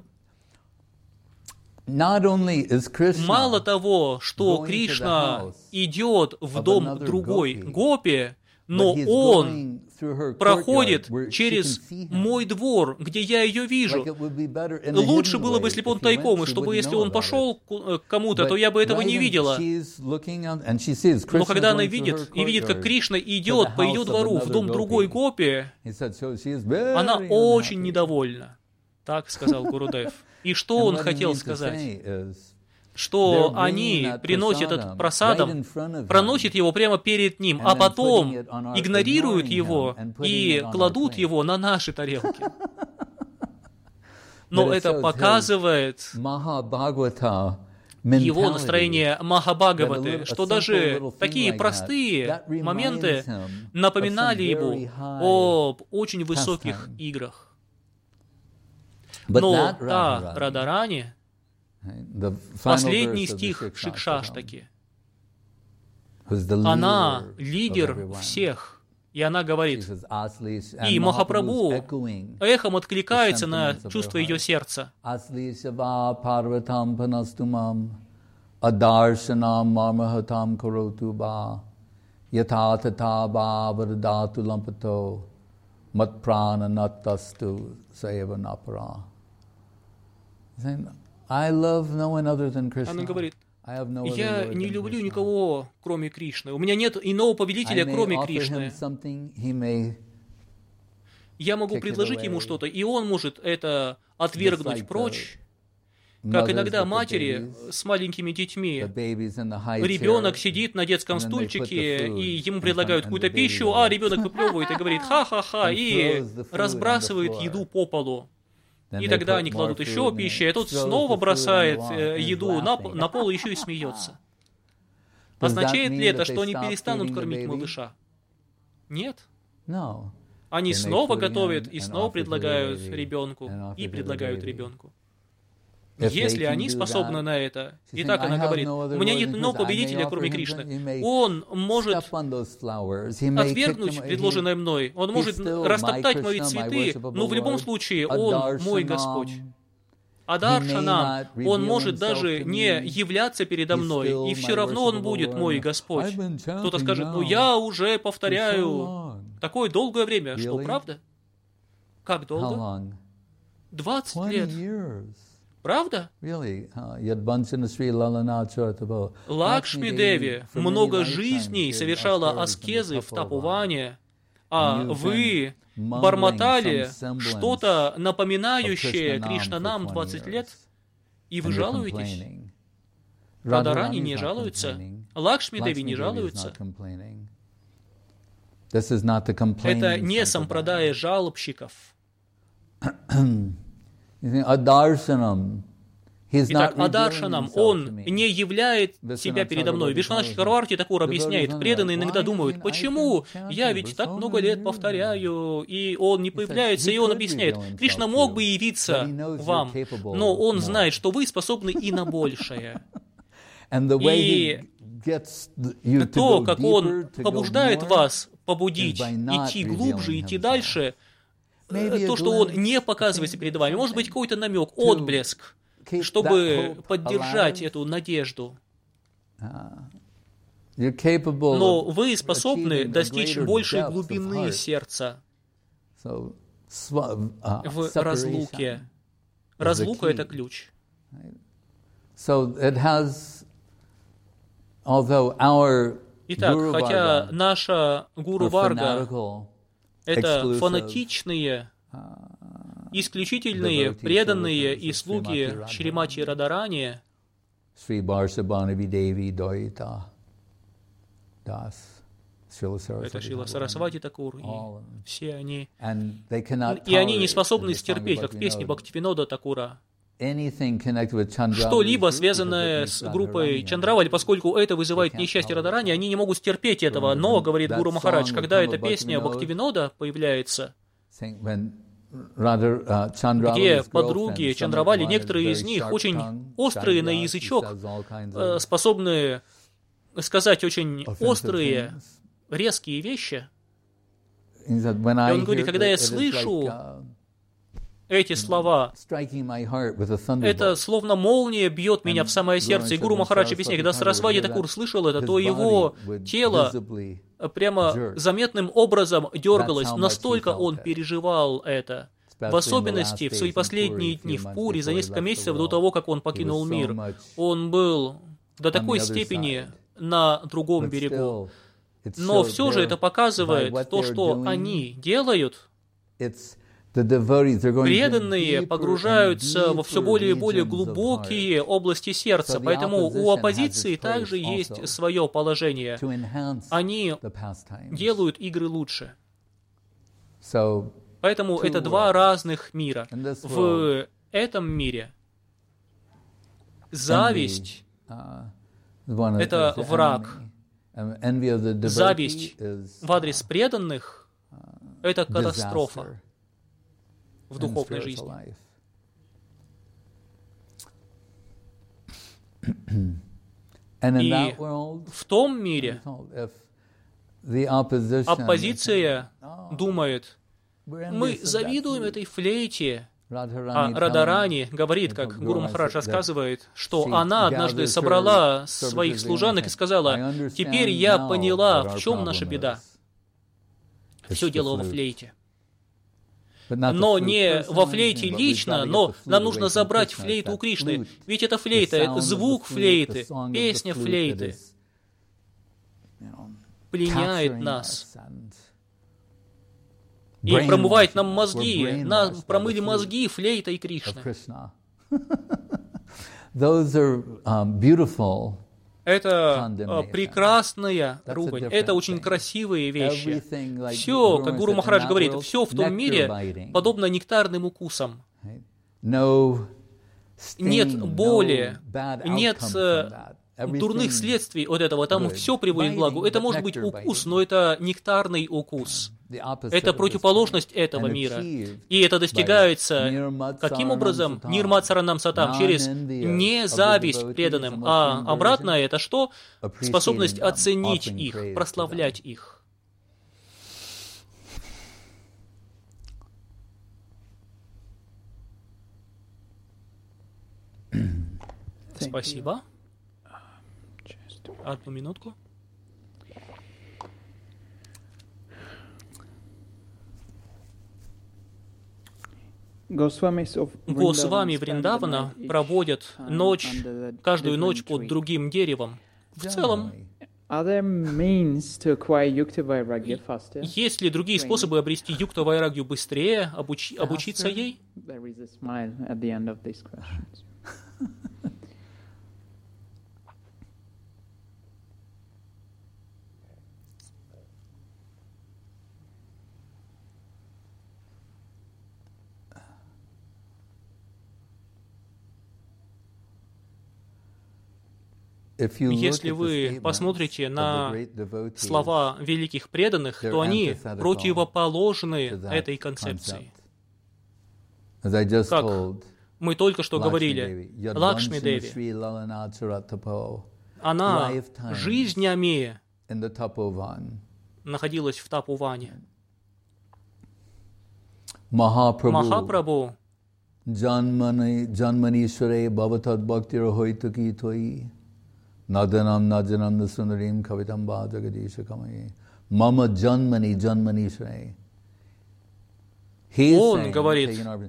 Speaker 2: мало того, что Кришна идет в дом другой гопи, но он проходит через мой двор, где я ее вижу. Лучше было бы, если бы он тайком, и чтобы, если он пошел к кому-то, то я бы этого не видела. Но когда она видит, и видит, как Кришна идет по ее двору в дом другой гопи, она очень недовольна. Так сказал Гурудев. И что он хотел сказать? Что они приносят этот прасадам, проносят его прямо перед ним, а потом игнорируют его и кладут его на наши тарелки. Но это показывает его настроение Махабхагаваты, что даже такие простые моменты напоминали ему об очень высоких играх. Но та Радхарани, последний стих Шикшаштаки, она лидер всех. И она говорит, и Махапрабху эхом откликается на чувство ее сердца. Она говорит, я не люблю никого, кроме Кришны. У меня нет иного повелителя, кроме Кришны. я могу предложить ему что-то, и он может это отвергнуть прочь, как иногда матери с маленькими детьми. Ребенок сидит на детском стульчике, и ему предлагают какую-то пищу, а ребенок выплевывает и говорит «ха-ха-ха», и разбрасывает еду по полу. И тогда они кладут еще пищу, и тот снова бросает еду на пол и еще и смеется. Означает ли это, что они перестанут кормить малыша? Нет. Они снова готовят и снова предлагают ребенку, и предлагают ребенку. Если они способны на это, и так она говорит, у меня нет иного победителя, кроме Кришны. Он может отвергнуть предложенное мной, он может растоптать мои цветы, но в любом случае он мой Господь. Адаршанам, он может даже не являться передо мной, и все равно он будет мой Господь. Кто-то скажет, я уже повторяю такое долгое время. Что, правда? Как долго? 20 лет. Правда? Лакшми Деви много жизней совершала аскезы в тапуване, а вы бормотали что-то напоминающее Кришнанам 20 лет, и вы жалуетесь? Радарани не жалуются, Лакшми Деви не жалуются. Это не сампрадая жалобщиков. Итак, Адаршанам, он не являет себя передо мной. Вишванат Чакраварти Такур объясняет, преданные иногда думают, почему я ведь так много лет повторяю, и он не появляется, и он объясняет, Кришна мог бы явиться вам, но он знает, что вы способны и на большее. И то, как он побуждает вас побудить, идти глубже, идти дальше, то, что он не показывается перед вами, может быть, какой-то намек, отблеск, чтобы поддержать эту надежду. Но вы способны достичь большей глубины сердца в разлуке. Разлука — это ключ. Итак, хотя наша Гуру Варга — это фанатичные, исключительные, преданные и слуги Шримати Радарани, это Шрила Сарасвати Такур, и все они, и они не способны стерпеть, как в песне Бхактивинода Такура, что-либо связанное с группой Чандравали, поскольку это вызывает несчастье Радарани, они не могут стерпеть этого. Но, говорит Гуру Махарадж, когда эта песня Бхактивинода появляется, где подруги Чандравали, некоторые из них очень острые на язычок, способны сказать очень острые, резкие вещи. И он говорит, когда я слышу эти слова, это словно молния бьет меня в самое сердце. И Гуру Махарадж объясняет, когда Сарасвати Такур слышал это, то его тело прямо заметным образом дергалось, настолько он переживал это. В особенности в свои последние дни в Пури, за несколько месяцев до того, как он покинул мир, он был до такой степени на другом берегу. Но все же это показывает то, что они делают. Преданные погружаются во все более и более глубокие области сердца, поэтому у оппозиции также есть свое положение. Они делают игры лучше. Поэтому это два разных мира. В этом мире зависть — это враг. Зависть в адрес преданных — это катастрофа в духовной жизни. И в том мире оппозиция думает, мы завидуем этой флейте. А Радарани говорит, как Гуру Махарадж рассказывает, что она однажды собрала своих служанок и сказала, теперь я поняла, в чем наша беда. Все дело во флейте. Но не во флейте лично, но нам нужно забрать флейту у Кришны. Ведь это флейта, звук флейты, песня флейты пленяет нас. и промывает нам мозги. Нам промыли мозги флейта и Кришна. Это прекрасная ругань, это очень красивые вещи. Все, как Гуру Махарадж говорит, все в том мире подобно нектарным укусам. Нет боли, нет дурных следствий от этого, там все приводит к благу. Это может быть укус, но это нектарный укус. Это противоположность этого мира. И это достигается каким образом? Нирматсаранам сатам, через независть преданным. А обратное это что? Способность оценить их, прославлять их. Спасибо. Одну минутку. Госвами Вриндавана проводят каждую ночь под другим деревом. В целом, есть ли другие способы обрести юкта вайрагью быстрее, обучиться ей? Если вы посмотрите на слова великих преданных, то они противоположны этой концепции. Как мы только что говорили, Лакшми Деви, она жизнями находилась в Тапуване. Махапрабху
Speaker 1: Janmani Shure Bhavatad Bhaktir Hoituki Toi Nadanam Najanam Sunarim Kavitam Bhajagadisha Kamayi Mama Janmani Shure.
Speaker 2: Он говорит,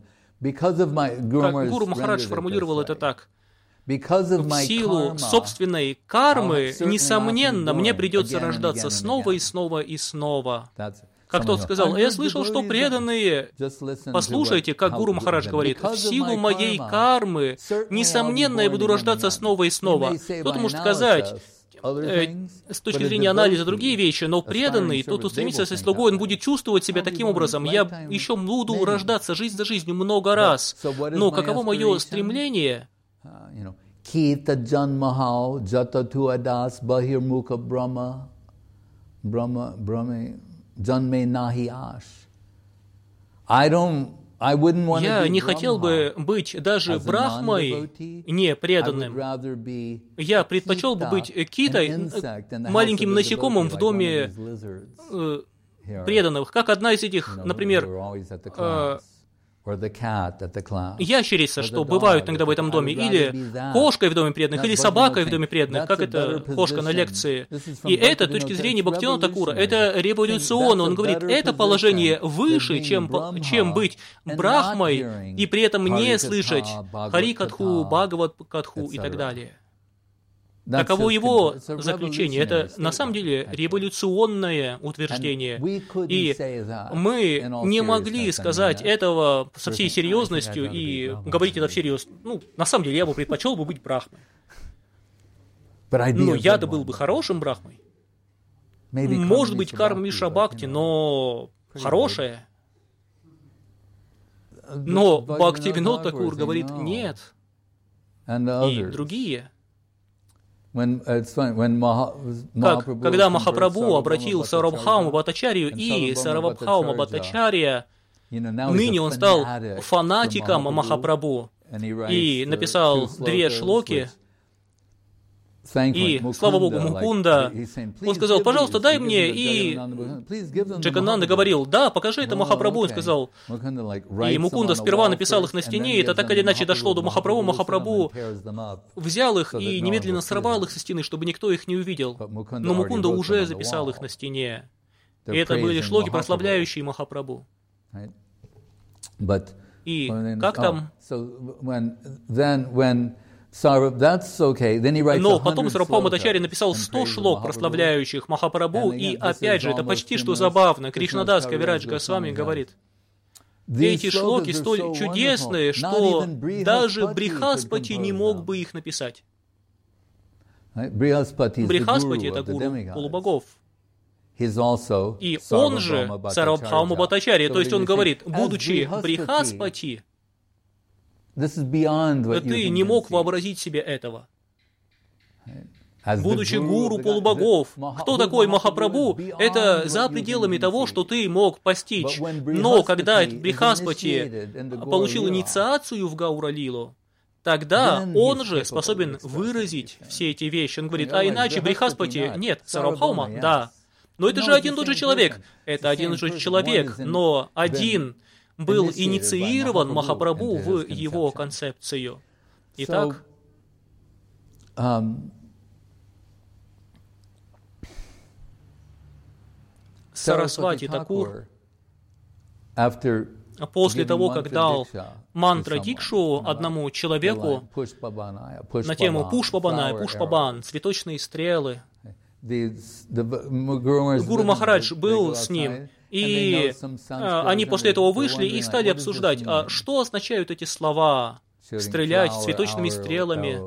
Speaker 2: как Гуру Махарадж формулировал это так: в силу собственной кармы, несомненно, мне придется рождаться снова и снова и снова. Как тот сказал, я слышал, что преданные, послушайте, как Гуру Махарадж говорит, в силу моей кармы, несомненно, я буду рождаться снова и снова. Кто-то может сказать, с точки зрения анализа другие вещи, но преданный, тот, кто стремится стать слугой, он будет чувствовать себя таким образом. Я еще буду рождаться жизнь за жизнью много раз. Но каково мое стремление?
Speaker 1: Kita janmahau jatatu adas bahir mukha brahma janme nahi ash. Я
Speaker 2: не хотел бы быть даже брахмой не преданным. Я предпочел бы быть китой, маленьким насекомым в доме преданных, как одна из этих, например, ящерица, что бывают иногда в этом доме, или кошкой в доме преданных, или собакой в доме преданных, как это кошка на лекции. И это, с точки зрения Бхактивинода Такура, это революционно. Он говорит, это положение выше, чем быть брахмой, и при этом не слышать Хари-катху, Бхагават-катху и так далее. Таково его заключение. Это на самом деле революционное утверждение. И мы не могли сказать этого со всей серьезностью и говорить это всерьез. На самом деле я бы предпочел бы быть брахмой. Но я-то был бы хорошим брахмой. Может быть, карма Мишра Бхакти, но хорошая. Но Бхактивинод Такур говорит нет. И другие. Когда Махапрабху обратил Сарвабхаума Бхаттачарью, и Сарвабхаума Бхаттачарья, ныне он стал фанатиком Махапрабху, и написал 2 шлоки, и, слава Богу, Мукунда, он сказал, пожалуйста, дай мне, и Джагананда говорил, да, покажи это Махапрабху, он сказал, и Мукунда сперва написал их на стене, и это так или иначе дошло до Махапрабху, Махапрабху взял их и немедленно сорвал их со стены, чтобы никто их не увидел, но Мукунда уже записал их на стене, и это были шлоки, прославляющие Махапрабху. И как там? Но потом Сарвабхаума Бхаттачарья написал 100 шлок, прославляющих Махапрабху, и опять же, это почти что забавно. Кришнадас Кавирадж Госвами говорит, эти шлоки столь чудесные, что даже Брихаспати не мог бы их написать. Брихаспати — это гуру полубогов. И он же Сарвабхаума Бхаттачарья, то есть он говорит, будучи Брихаспати, ты не мог вообразить себе этого. Будучи гуру полубогов, кто такой Махапрабху, это за пределами того, что ты мог постичь. Но когда Брихаспати получил инициацию в Гаура-лилу, тогда он же способен выразить все эти вещи. Он говорит, а иначе Брихаспати нет, Сарвабхаума, да. Но это же один и тот же человек. Это один и тот же человек, но один был инициирован Махапрабху в его концепцию. Итак, Сарасвати Такур, после того, как дал мантра-дикшу одному человеку на тему Пушпабан, цветочные стрелы, Гуру Махарадж был с ним, и они после этого вышли и стали обсуждать, что означают эти слова «стрелять цветочными стрелами».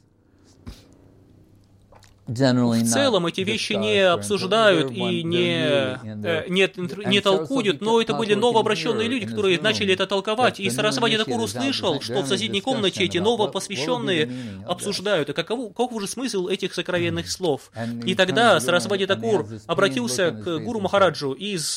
Speaker 2: В целом эти вещи не обсуждают и не толкуют, но это были новообращенные люди, которые начали это толковать. И Сарасвати Такур услышал, что в соседней комнате эти новопосвященные обсуждают, и каков же смысл этих сокровенных слов. И тогда Сарасвати Такур обратился к Гуру Махараджу и с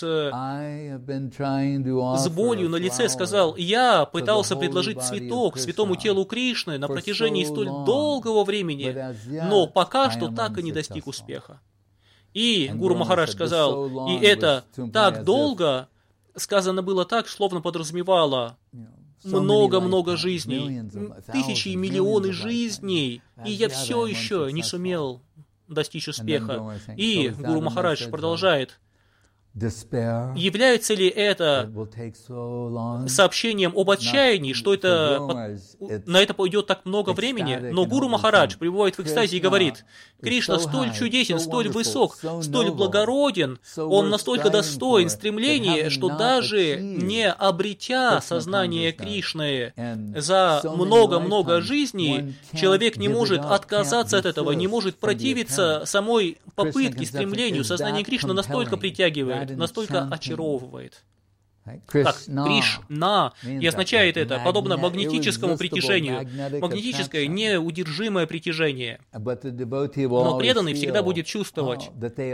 Speaker 2: болью на лице сказал, «Я пытался предложить цветок святому телу Кришны на протяжении столь долгого времени, но пока что так и не достиг успеха». И Гуру Махарадж сказал, и это так долго, сказано было так, словно подразумевало много-много жизней, тысячи и миллионы жизней, и я все еще не сумел достичь успеха. И Гуру Махарадж продолжает, является ли это сообщением об отчаянии, что на это пойдет так много времени? Но Гуру Махарадж пребывает в экстазе и говорит, Кришна столь чудесен, столь высок, столь благороден, он настолько достоин стремления, что даже не обретя сознание Кришны за много-много жизней, человек не может отказаться от этого, не может противиться самой попытке, стремлению. Сознание Кришны настолько притягивает, настолько очаровывает. Так, Кришна и означает это, подобно магнетическому притяжению. Магнетическое неудержимое притяжение. Но преданный всегда будет чувствовать,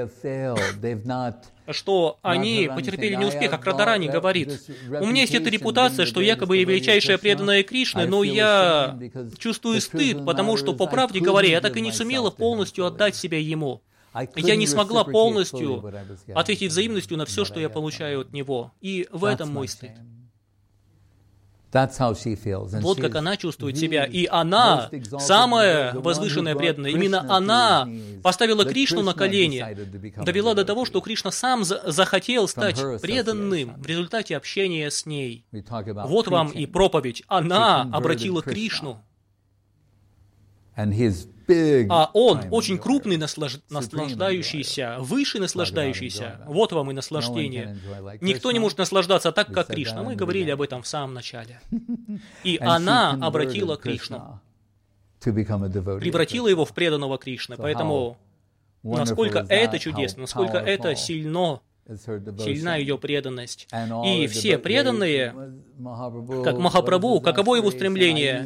Speaker 2: что они потерпели неуспех. А Радхарани говорит, у меня есть эта репутация, что якобы я величайшая преданная Кришны, но я чувствую стыд, потому что, по правде говоря, я так и не сумела полностью отдать себя ему. Я не смогла полностью ответить взаимностью на все, что я получаю от него. И в этом мой стыд. Вот как она чувствует себя. И она, самая возвышенная преданная, именно она поставила Кришну на колени, довела до того, что Кришна сам захотел стать преданным в результате общения с ней. Вот вам и проповедь. Она обратила Кришну. А он очень крупный, наслаждающийся, выше наслаждающийся. Вот вам и наслаждение. Никто не может наслаждаться так, как Кришна. Мы говорили об этом в самом начале. И она обратила Кришну, превратила его в преданного Кришны. Поэтому насколько это чудесно, насколько это сильна ее преданность. И все преданные, как Махапрабху, каково его стремление?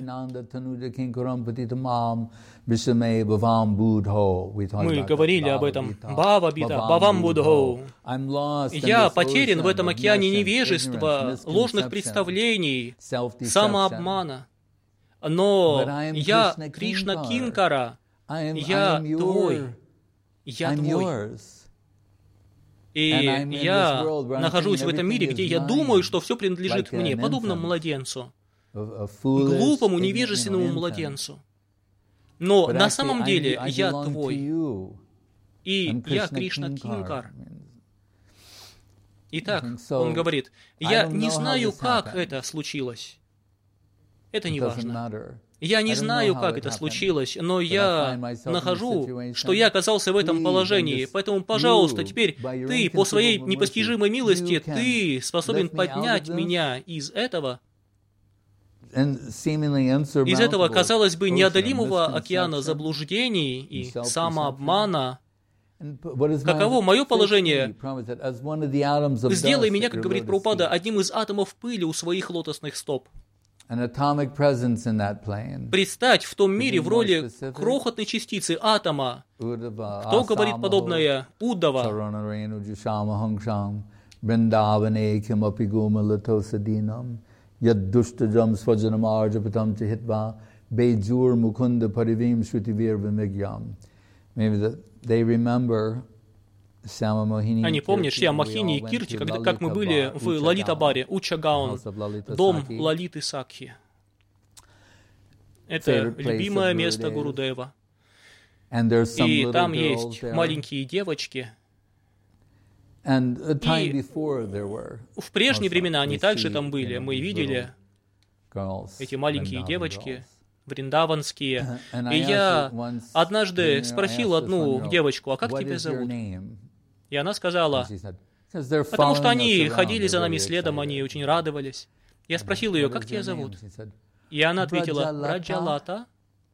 Speaker 2: Мы говорили об этом. Бава бида, бавам будхо. Я потерян в этом океане невежества, ложных представлений, самообмана. Но я Кришна Кинкара, я твой, я твой. И я нахожусь в этом мире, где я думаю, что все принадлежит мне, подобно младенцу, глупому, невежественному младенцу. Но на самом деле я твой, и я Кришна Кинкар. Итак, он говорит, я не знаю, как это случилось. Это не важно. Я не знаю, как это случилось, но я нахожу, что я оказался в этом положении. Поэтому, пожалуйста, теперь ты, по своей непостижимой милости, ты способен поднять меня из этого, казалось бы, неодолимого океана заблуждений и самообмана. Каково мое положение? Сделай меня, как говорит Прабхупада, одним из атомов пыли у своих лотосных стоп. Предстать в том мире в роли крохотной частицы атома. Кто говорит подобное? Уддава. Они помнят Шьяма Мохини и Кирти, как мы были в Лалита-баре, Учагаон, дом Лалиты Сакхи. Это любимое место Гурудева. И там есть маленькие девочки. И в прежние времена они также там были. Мы видели эти маленькие девочки, вриндаванские. И я однажды спросил одну девочку: а как тебя зовут? И она сказала: потому что они ходили за нами следом, они очень радовались. Я спросил ее: как тебя зовут? И она ответила: Браджалата.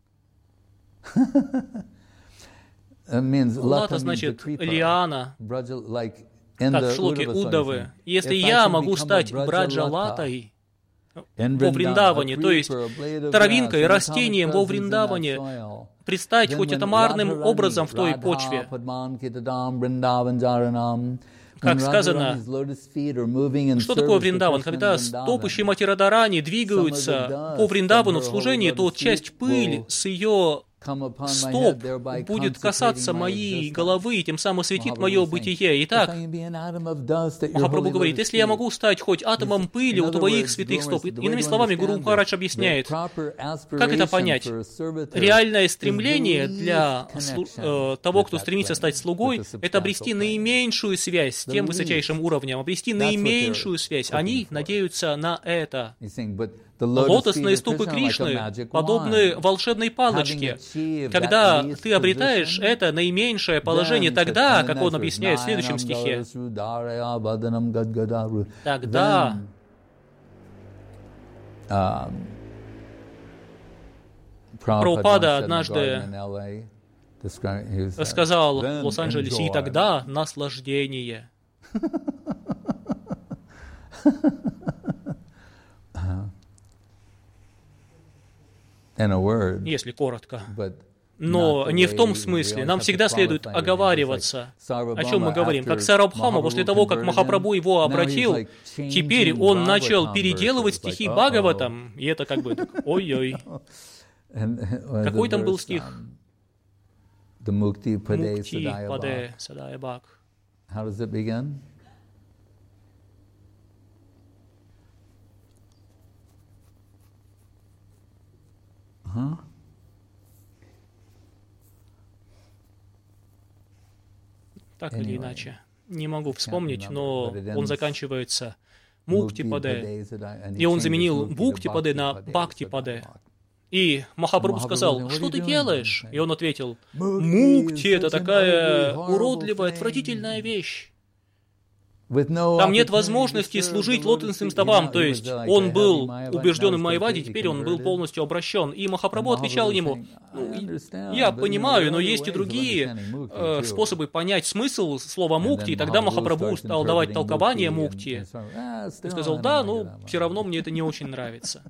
Speaker 2: Лата значит лиана, как в шлоке Уддавы. Если я могу стать Браджалатой во Вриндаване, то есть травинкой, растением во Вриндаване, представить хоть атомарным образом в той почве. Как сказано, что такое Вриндаван? Когда стопы Шримати Радхарани двигаются по Вриндавану в служении, то часть пыль с ее стоп будет касаться моей головы и тем самым светит мое бытие. Итак, Махапрабху говорит: если я могу стать хоть атомом пыли у твоих святых стоп. Иными словами, Гуру Махарадж объясняет, как это понять. Реальное стремление для того, кто стремится стать слугой, это обрести наименьшую связь с тем высочайшим уровнем, обрести наименьшую связь. Они надеются на это. Лотосные стопы Кришны подобны волшебной палочке. Когда ты обретаешь это наименьшее положение, тогда, как он объясняет в следующем стихе, тогда Прабхупада однажды сказал в Лос-Анджелесе: и тогда наслаждение. Если коротко. Но не в том смысле. Нам всегда следует оговариваться, о чем мы говорим. Как Сарабхама, после того, как Махапрабху его обратил, теперь он начал переделывать стихи Бхагаватам, и это как бы ой-ой. Какой там был стих? Мукти паде садая бхак.
Speaker 1: How does it begin?
Speaker 2: Так или иначе. Не могу вспомнить, но он заканчивается Мукти паде. И он заменил Бхукти паде на Бхакти паде. И Махапрабху сказал: что ты делаешь? И он ответил: Мукти — это такая уродливая, отвратительная вещь. Там нет возможности служить лотосным стопам, то есть он был убежден в Майяваде, теперь он был полностью обращен. И Махапрабху отвечал ему: я понимаю, но есть и другие способы понять смысл слова мукти. И тогда Махапрабху стал давать толкование мукти. И сказал: да, но все равно мне это не очень нравится.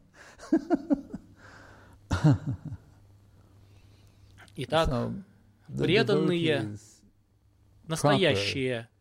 Speaker 2: Итак, преданные, настоящие,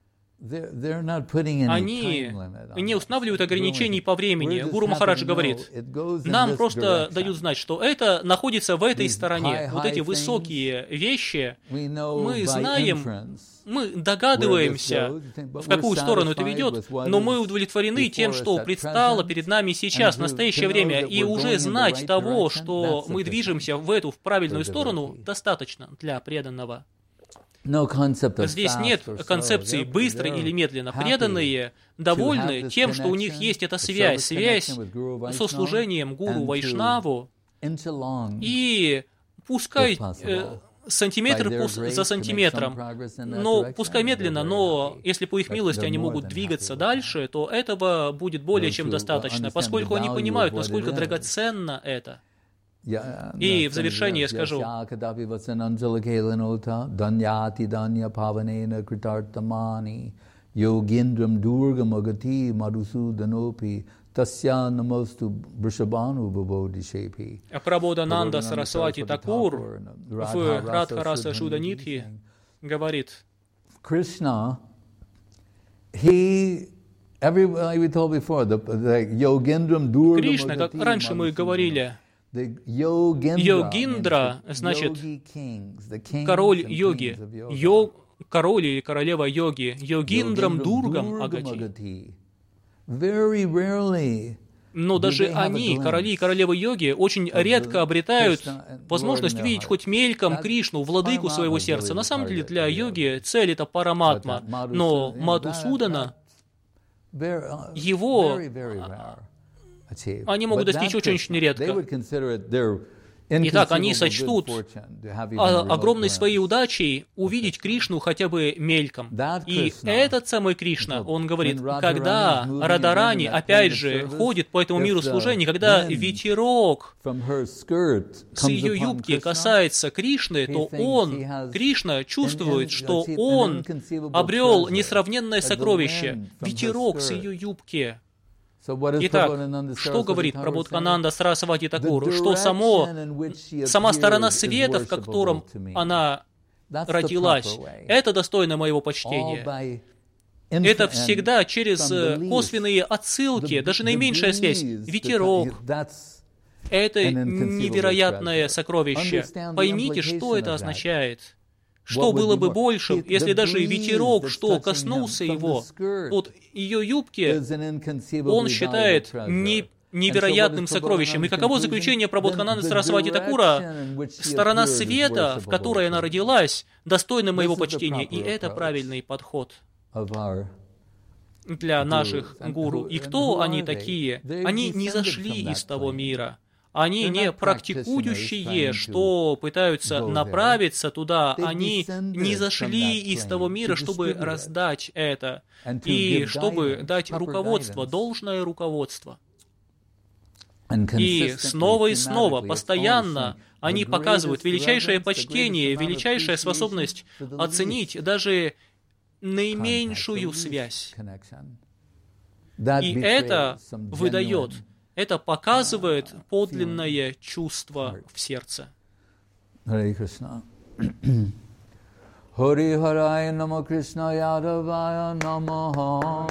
Speaker 2: они не устанавливают ограничений по времени. Гуру Махарадж говорит: нам просто дают знать, что это находится в этой стороне. Вот эти высокие вещи, мы знаем, мы догадываемся, в какую сторону это ведет, но мы удовлетворены тем, что предстало перед нами сейчас, в настоящее время, и уже знать того, что мы движемся в правильную сторону, достаточно для преданного. Здесь нет концепции быстро или медленно. Преданные довольны тем, что у них есть эта связь со служением Гуру Вайшнаву, И пускай сантиметр за сантиметром, но пускай медленно, но если по их милости они могут двигаться дальше, то этого будет более чем достаточно, поскольку они понимают, насколько драгоценно это. И в завершение я скажу, Прабодхананда Сарасвати Такур в Радха-раса Шуданитхи говорит,
Speaker 1: Кришна,
Speaker 2: как раньше мы говорили, Йогиндра, значит, король йоги, король или королева йоги, Йогиндрам Дургам Агати. Но даже они, короли и королевы йоги, очень редко обретают возможность увидеть хоть мельком Кришну, владыку своего сердца. На самом деле для йоги цель — это параматма, но Мадхусудана, его они могут достичь очень редко. Итак, они сочтут огромной своей удачей увидеть Кришну хотя бы мельком. И этот самый Кришна, он говорит, когда Радарани, опять же, ходит по этому миру служения, когда ветерок с ее юбки касается Кришны, то он, Кришна, чувствует, что он обрел несравненное сокровище, ветерок с ее юбки. Итак, что говорит Прабодхананда Сарасвати Такур? Что сама сторона света, в котором она родилась, это достойно моего почтения. Это всегда через косвенные отсылки, даже наименьшая связь, ветерок. Это невероятное сокровище. Поймите, что это означает. Что было бы больше, если даже ветерок, что коснулся его, от ее юбки, он считает невероятным сокровищем. И каково заключение Прабодхананды Сарасвати Такура? Сторона света, в которой она родилась, достойна моего почтения. И это правильный подход для наших гуру. И кто они такие? Они не зашли из того мира. Они не практикующие, что пытаются направиться туда. Они не зашли из того мира, чтобы раздать это. И чтобы дать руководство, должное руководство. И снова, постоянно они показывают величайшее почтение, величайшая способность оценить даже наименьшую связь. И это выдает, это показывает подлинное чувство в сердце.
Speaker 1: Харе Кришна. Хари Харая Нама Кришна Ядавая Намаха.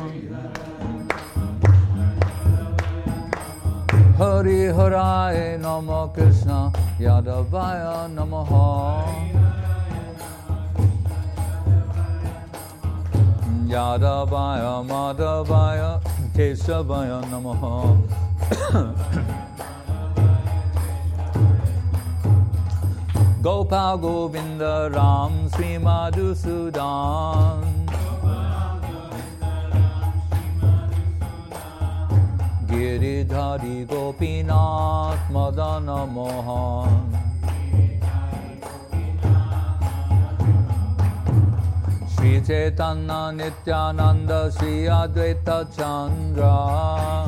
Speaker 1: Хари Харая Нама Кришна Ядавaya Namaha. Yadavaya Madhavaya Keshavaya Namaha. Gopal Govinda Ram Sri Madhusudan. Giridhari Gopinath Madana Mohan. Sri Chaitanya Nityananda Sri Advaita Chandra.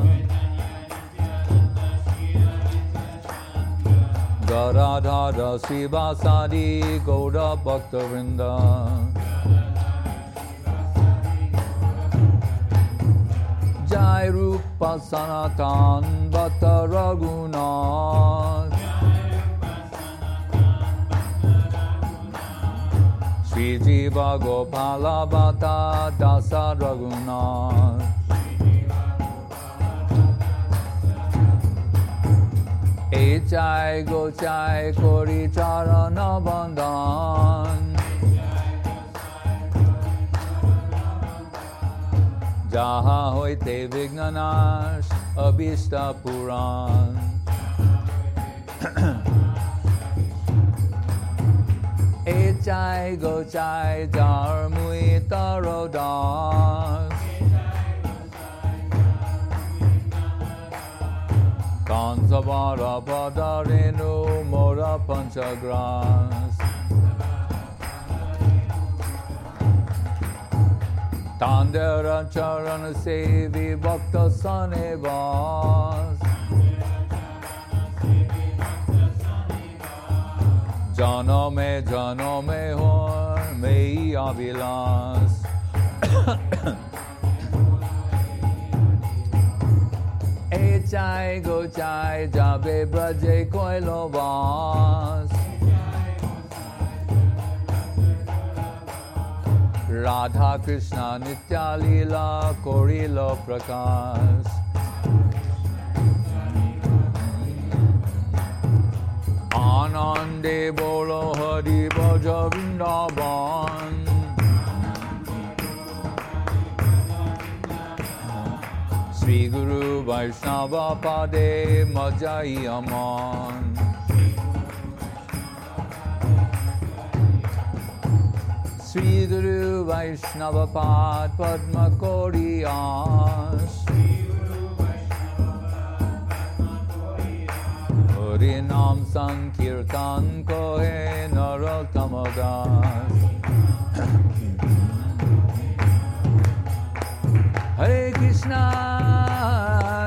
Speaker 1: Garadhara Sri Vasadi Gauda Bhakta Vrinda. Jai Rupa Sanatan Bhatta Raghunath. Sri Jiva Gopala Bhatta Dasa Raghunath. Echai Gochai Kori Charana Bandhan. Jaha Hoite Vignanash Abhishta Puran. Echai Gochai Dharmui Tarodas. Kansavara Padarenu Mora Panchagras Tandera Charana Sevi Bhakta Sanevas Jano me hor mei avilas E chai go chai jabe braje koilo vas Radha Krishna Nitya Leela Korilo Prakas Anande Bolo Hari Bhaja Vrindavan Sri Guru Vaishnava Pade Majai Aman Sri Guru Vaishnava Pad Padma Koriyas Hari Nam Sankirtan Kohe Narottama Das Hare Krishna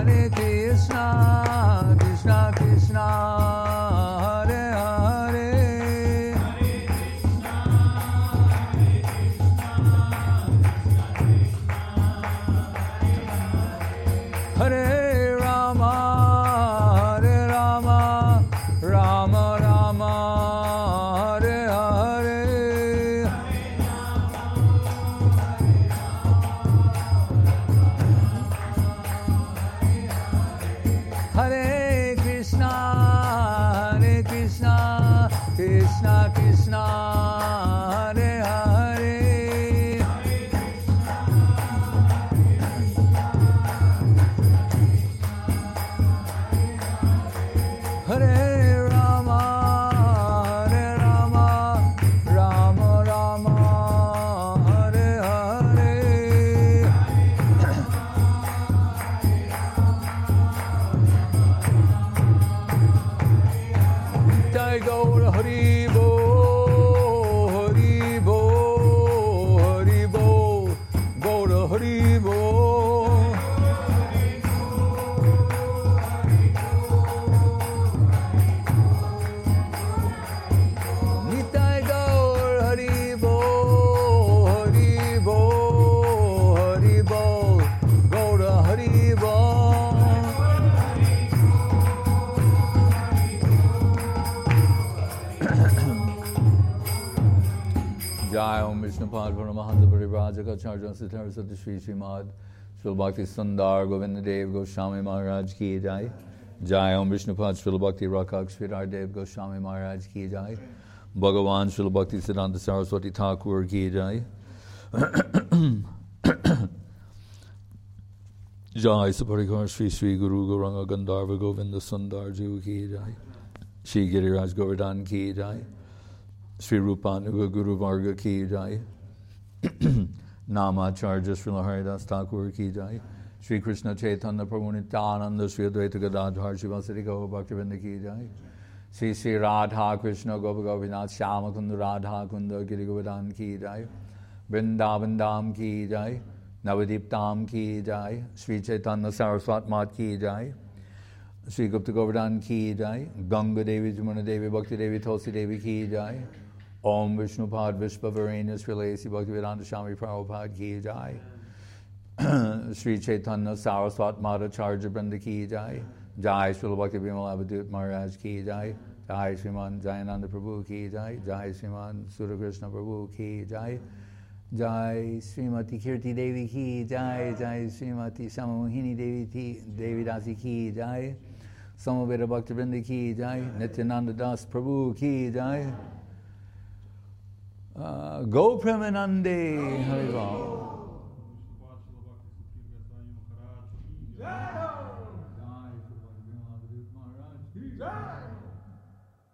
Speaker 1: Krishna Krishna Hare Hare Hare Rama Hare Rama Rama Rama Hare Hare Hare Krishna Krishna Krishna Hare Hare Hare Rama Rama Rama Hare Hare Jai Gaur Hari Bo Hari Bo Hari Bo Gaur Hari Bo Nitai Gaur Hari Bo Hari Bo Hari Bo Gaur Hari Bo Jai Om Vishnupad Paramahansa Parivraja Acharya Siddhar Sati Shri Srimad Srila Bhakti Sundar Govinda Dev Goswami Maharaj Ki Jai Jai Om Vishnupad Srila Bhakti Rakak Sridhar Dev Goswami Maharaj Ki Jai Bhagavan Srila Bhakti Siddhanta Saraswati Thakur Ki Jai Jai Saparikar Sri Guru Gauranga Gandharva Govinda Sundar Ju Ki Jai Shri Giriraj Govardhan Ki Jai Sri Rupanuga Guru Varga Ki Jai Namacharya Srila Haridas Thakur Ki Jai Sri Krishna Chaitanya Prabhu Nityananda Sri Advaita Gadadhar Shivasati Gaur Bhaktivinoda Ki Jai Sri Sri Radha Krishna Gopa Gopinath Shyama Kunda Radha Kunda Giri Govardhan Ki Jai Vrindavan Dham Ki Jai Navadip Dham Ki Jai Sri Chaitanya Saraswat Mat Ki Jai Sri Gupta Govardhan Ki Jai Ganga Devi Jamuna Devi Bhakti Devi Tulsi Devi Ki Jai Om Vishnupad Vishvavarena Srilesi Bhaktivedanta Swami Prabhupada Ki Jai Sri Chaitanya Saraswat Madhacharya Brinda Ki Jai Jai Srila Bhakti Vimal Avadut Maharaj Ki Jai Jai Sriman Jayananda Prabhu Ki Jai Jai Sriman Surakrishna Prabhu Ki Jai Jai Srimati Kirti Devi Ki Jai Jai Srimati Samamohini Devi Dasi Ki Jai Samaveda Bhakti Vrinda Ki Jai Nityananda Das Prabhu Ki Jai Go Premanande Harival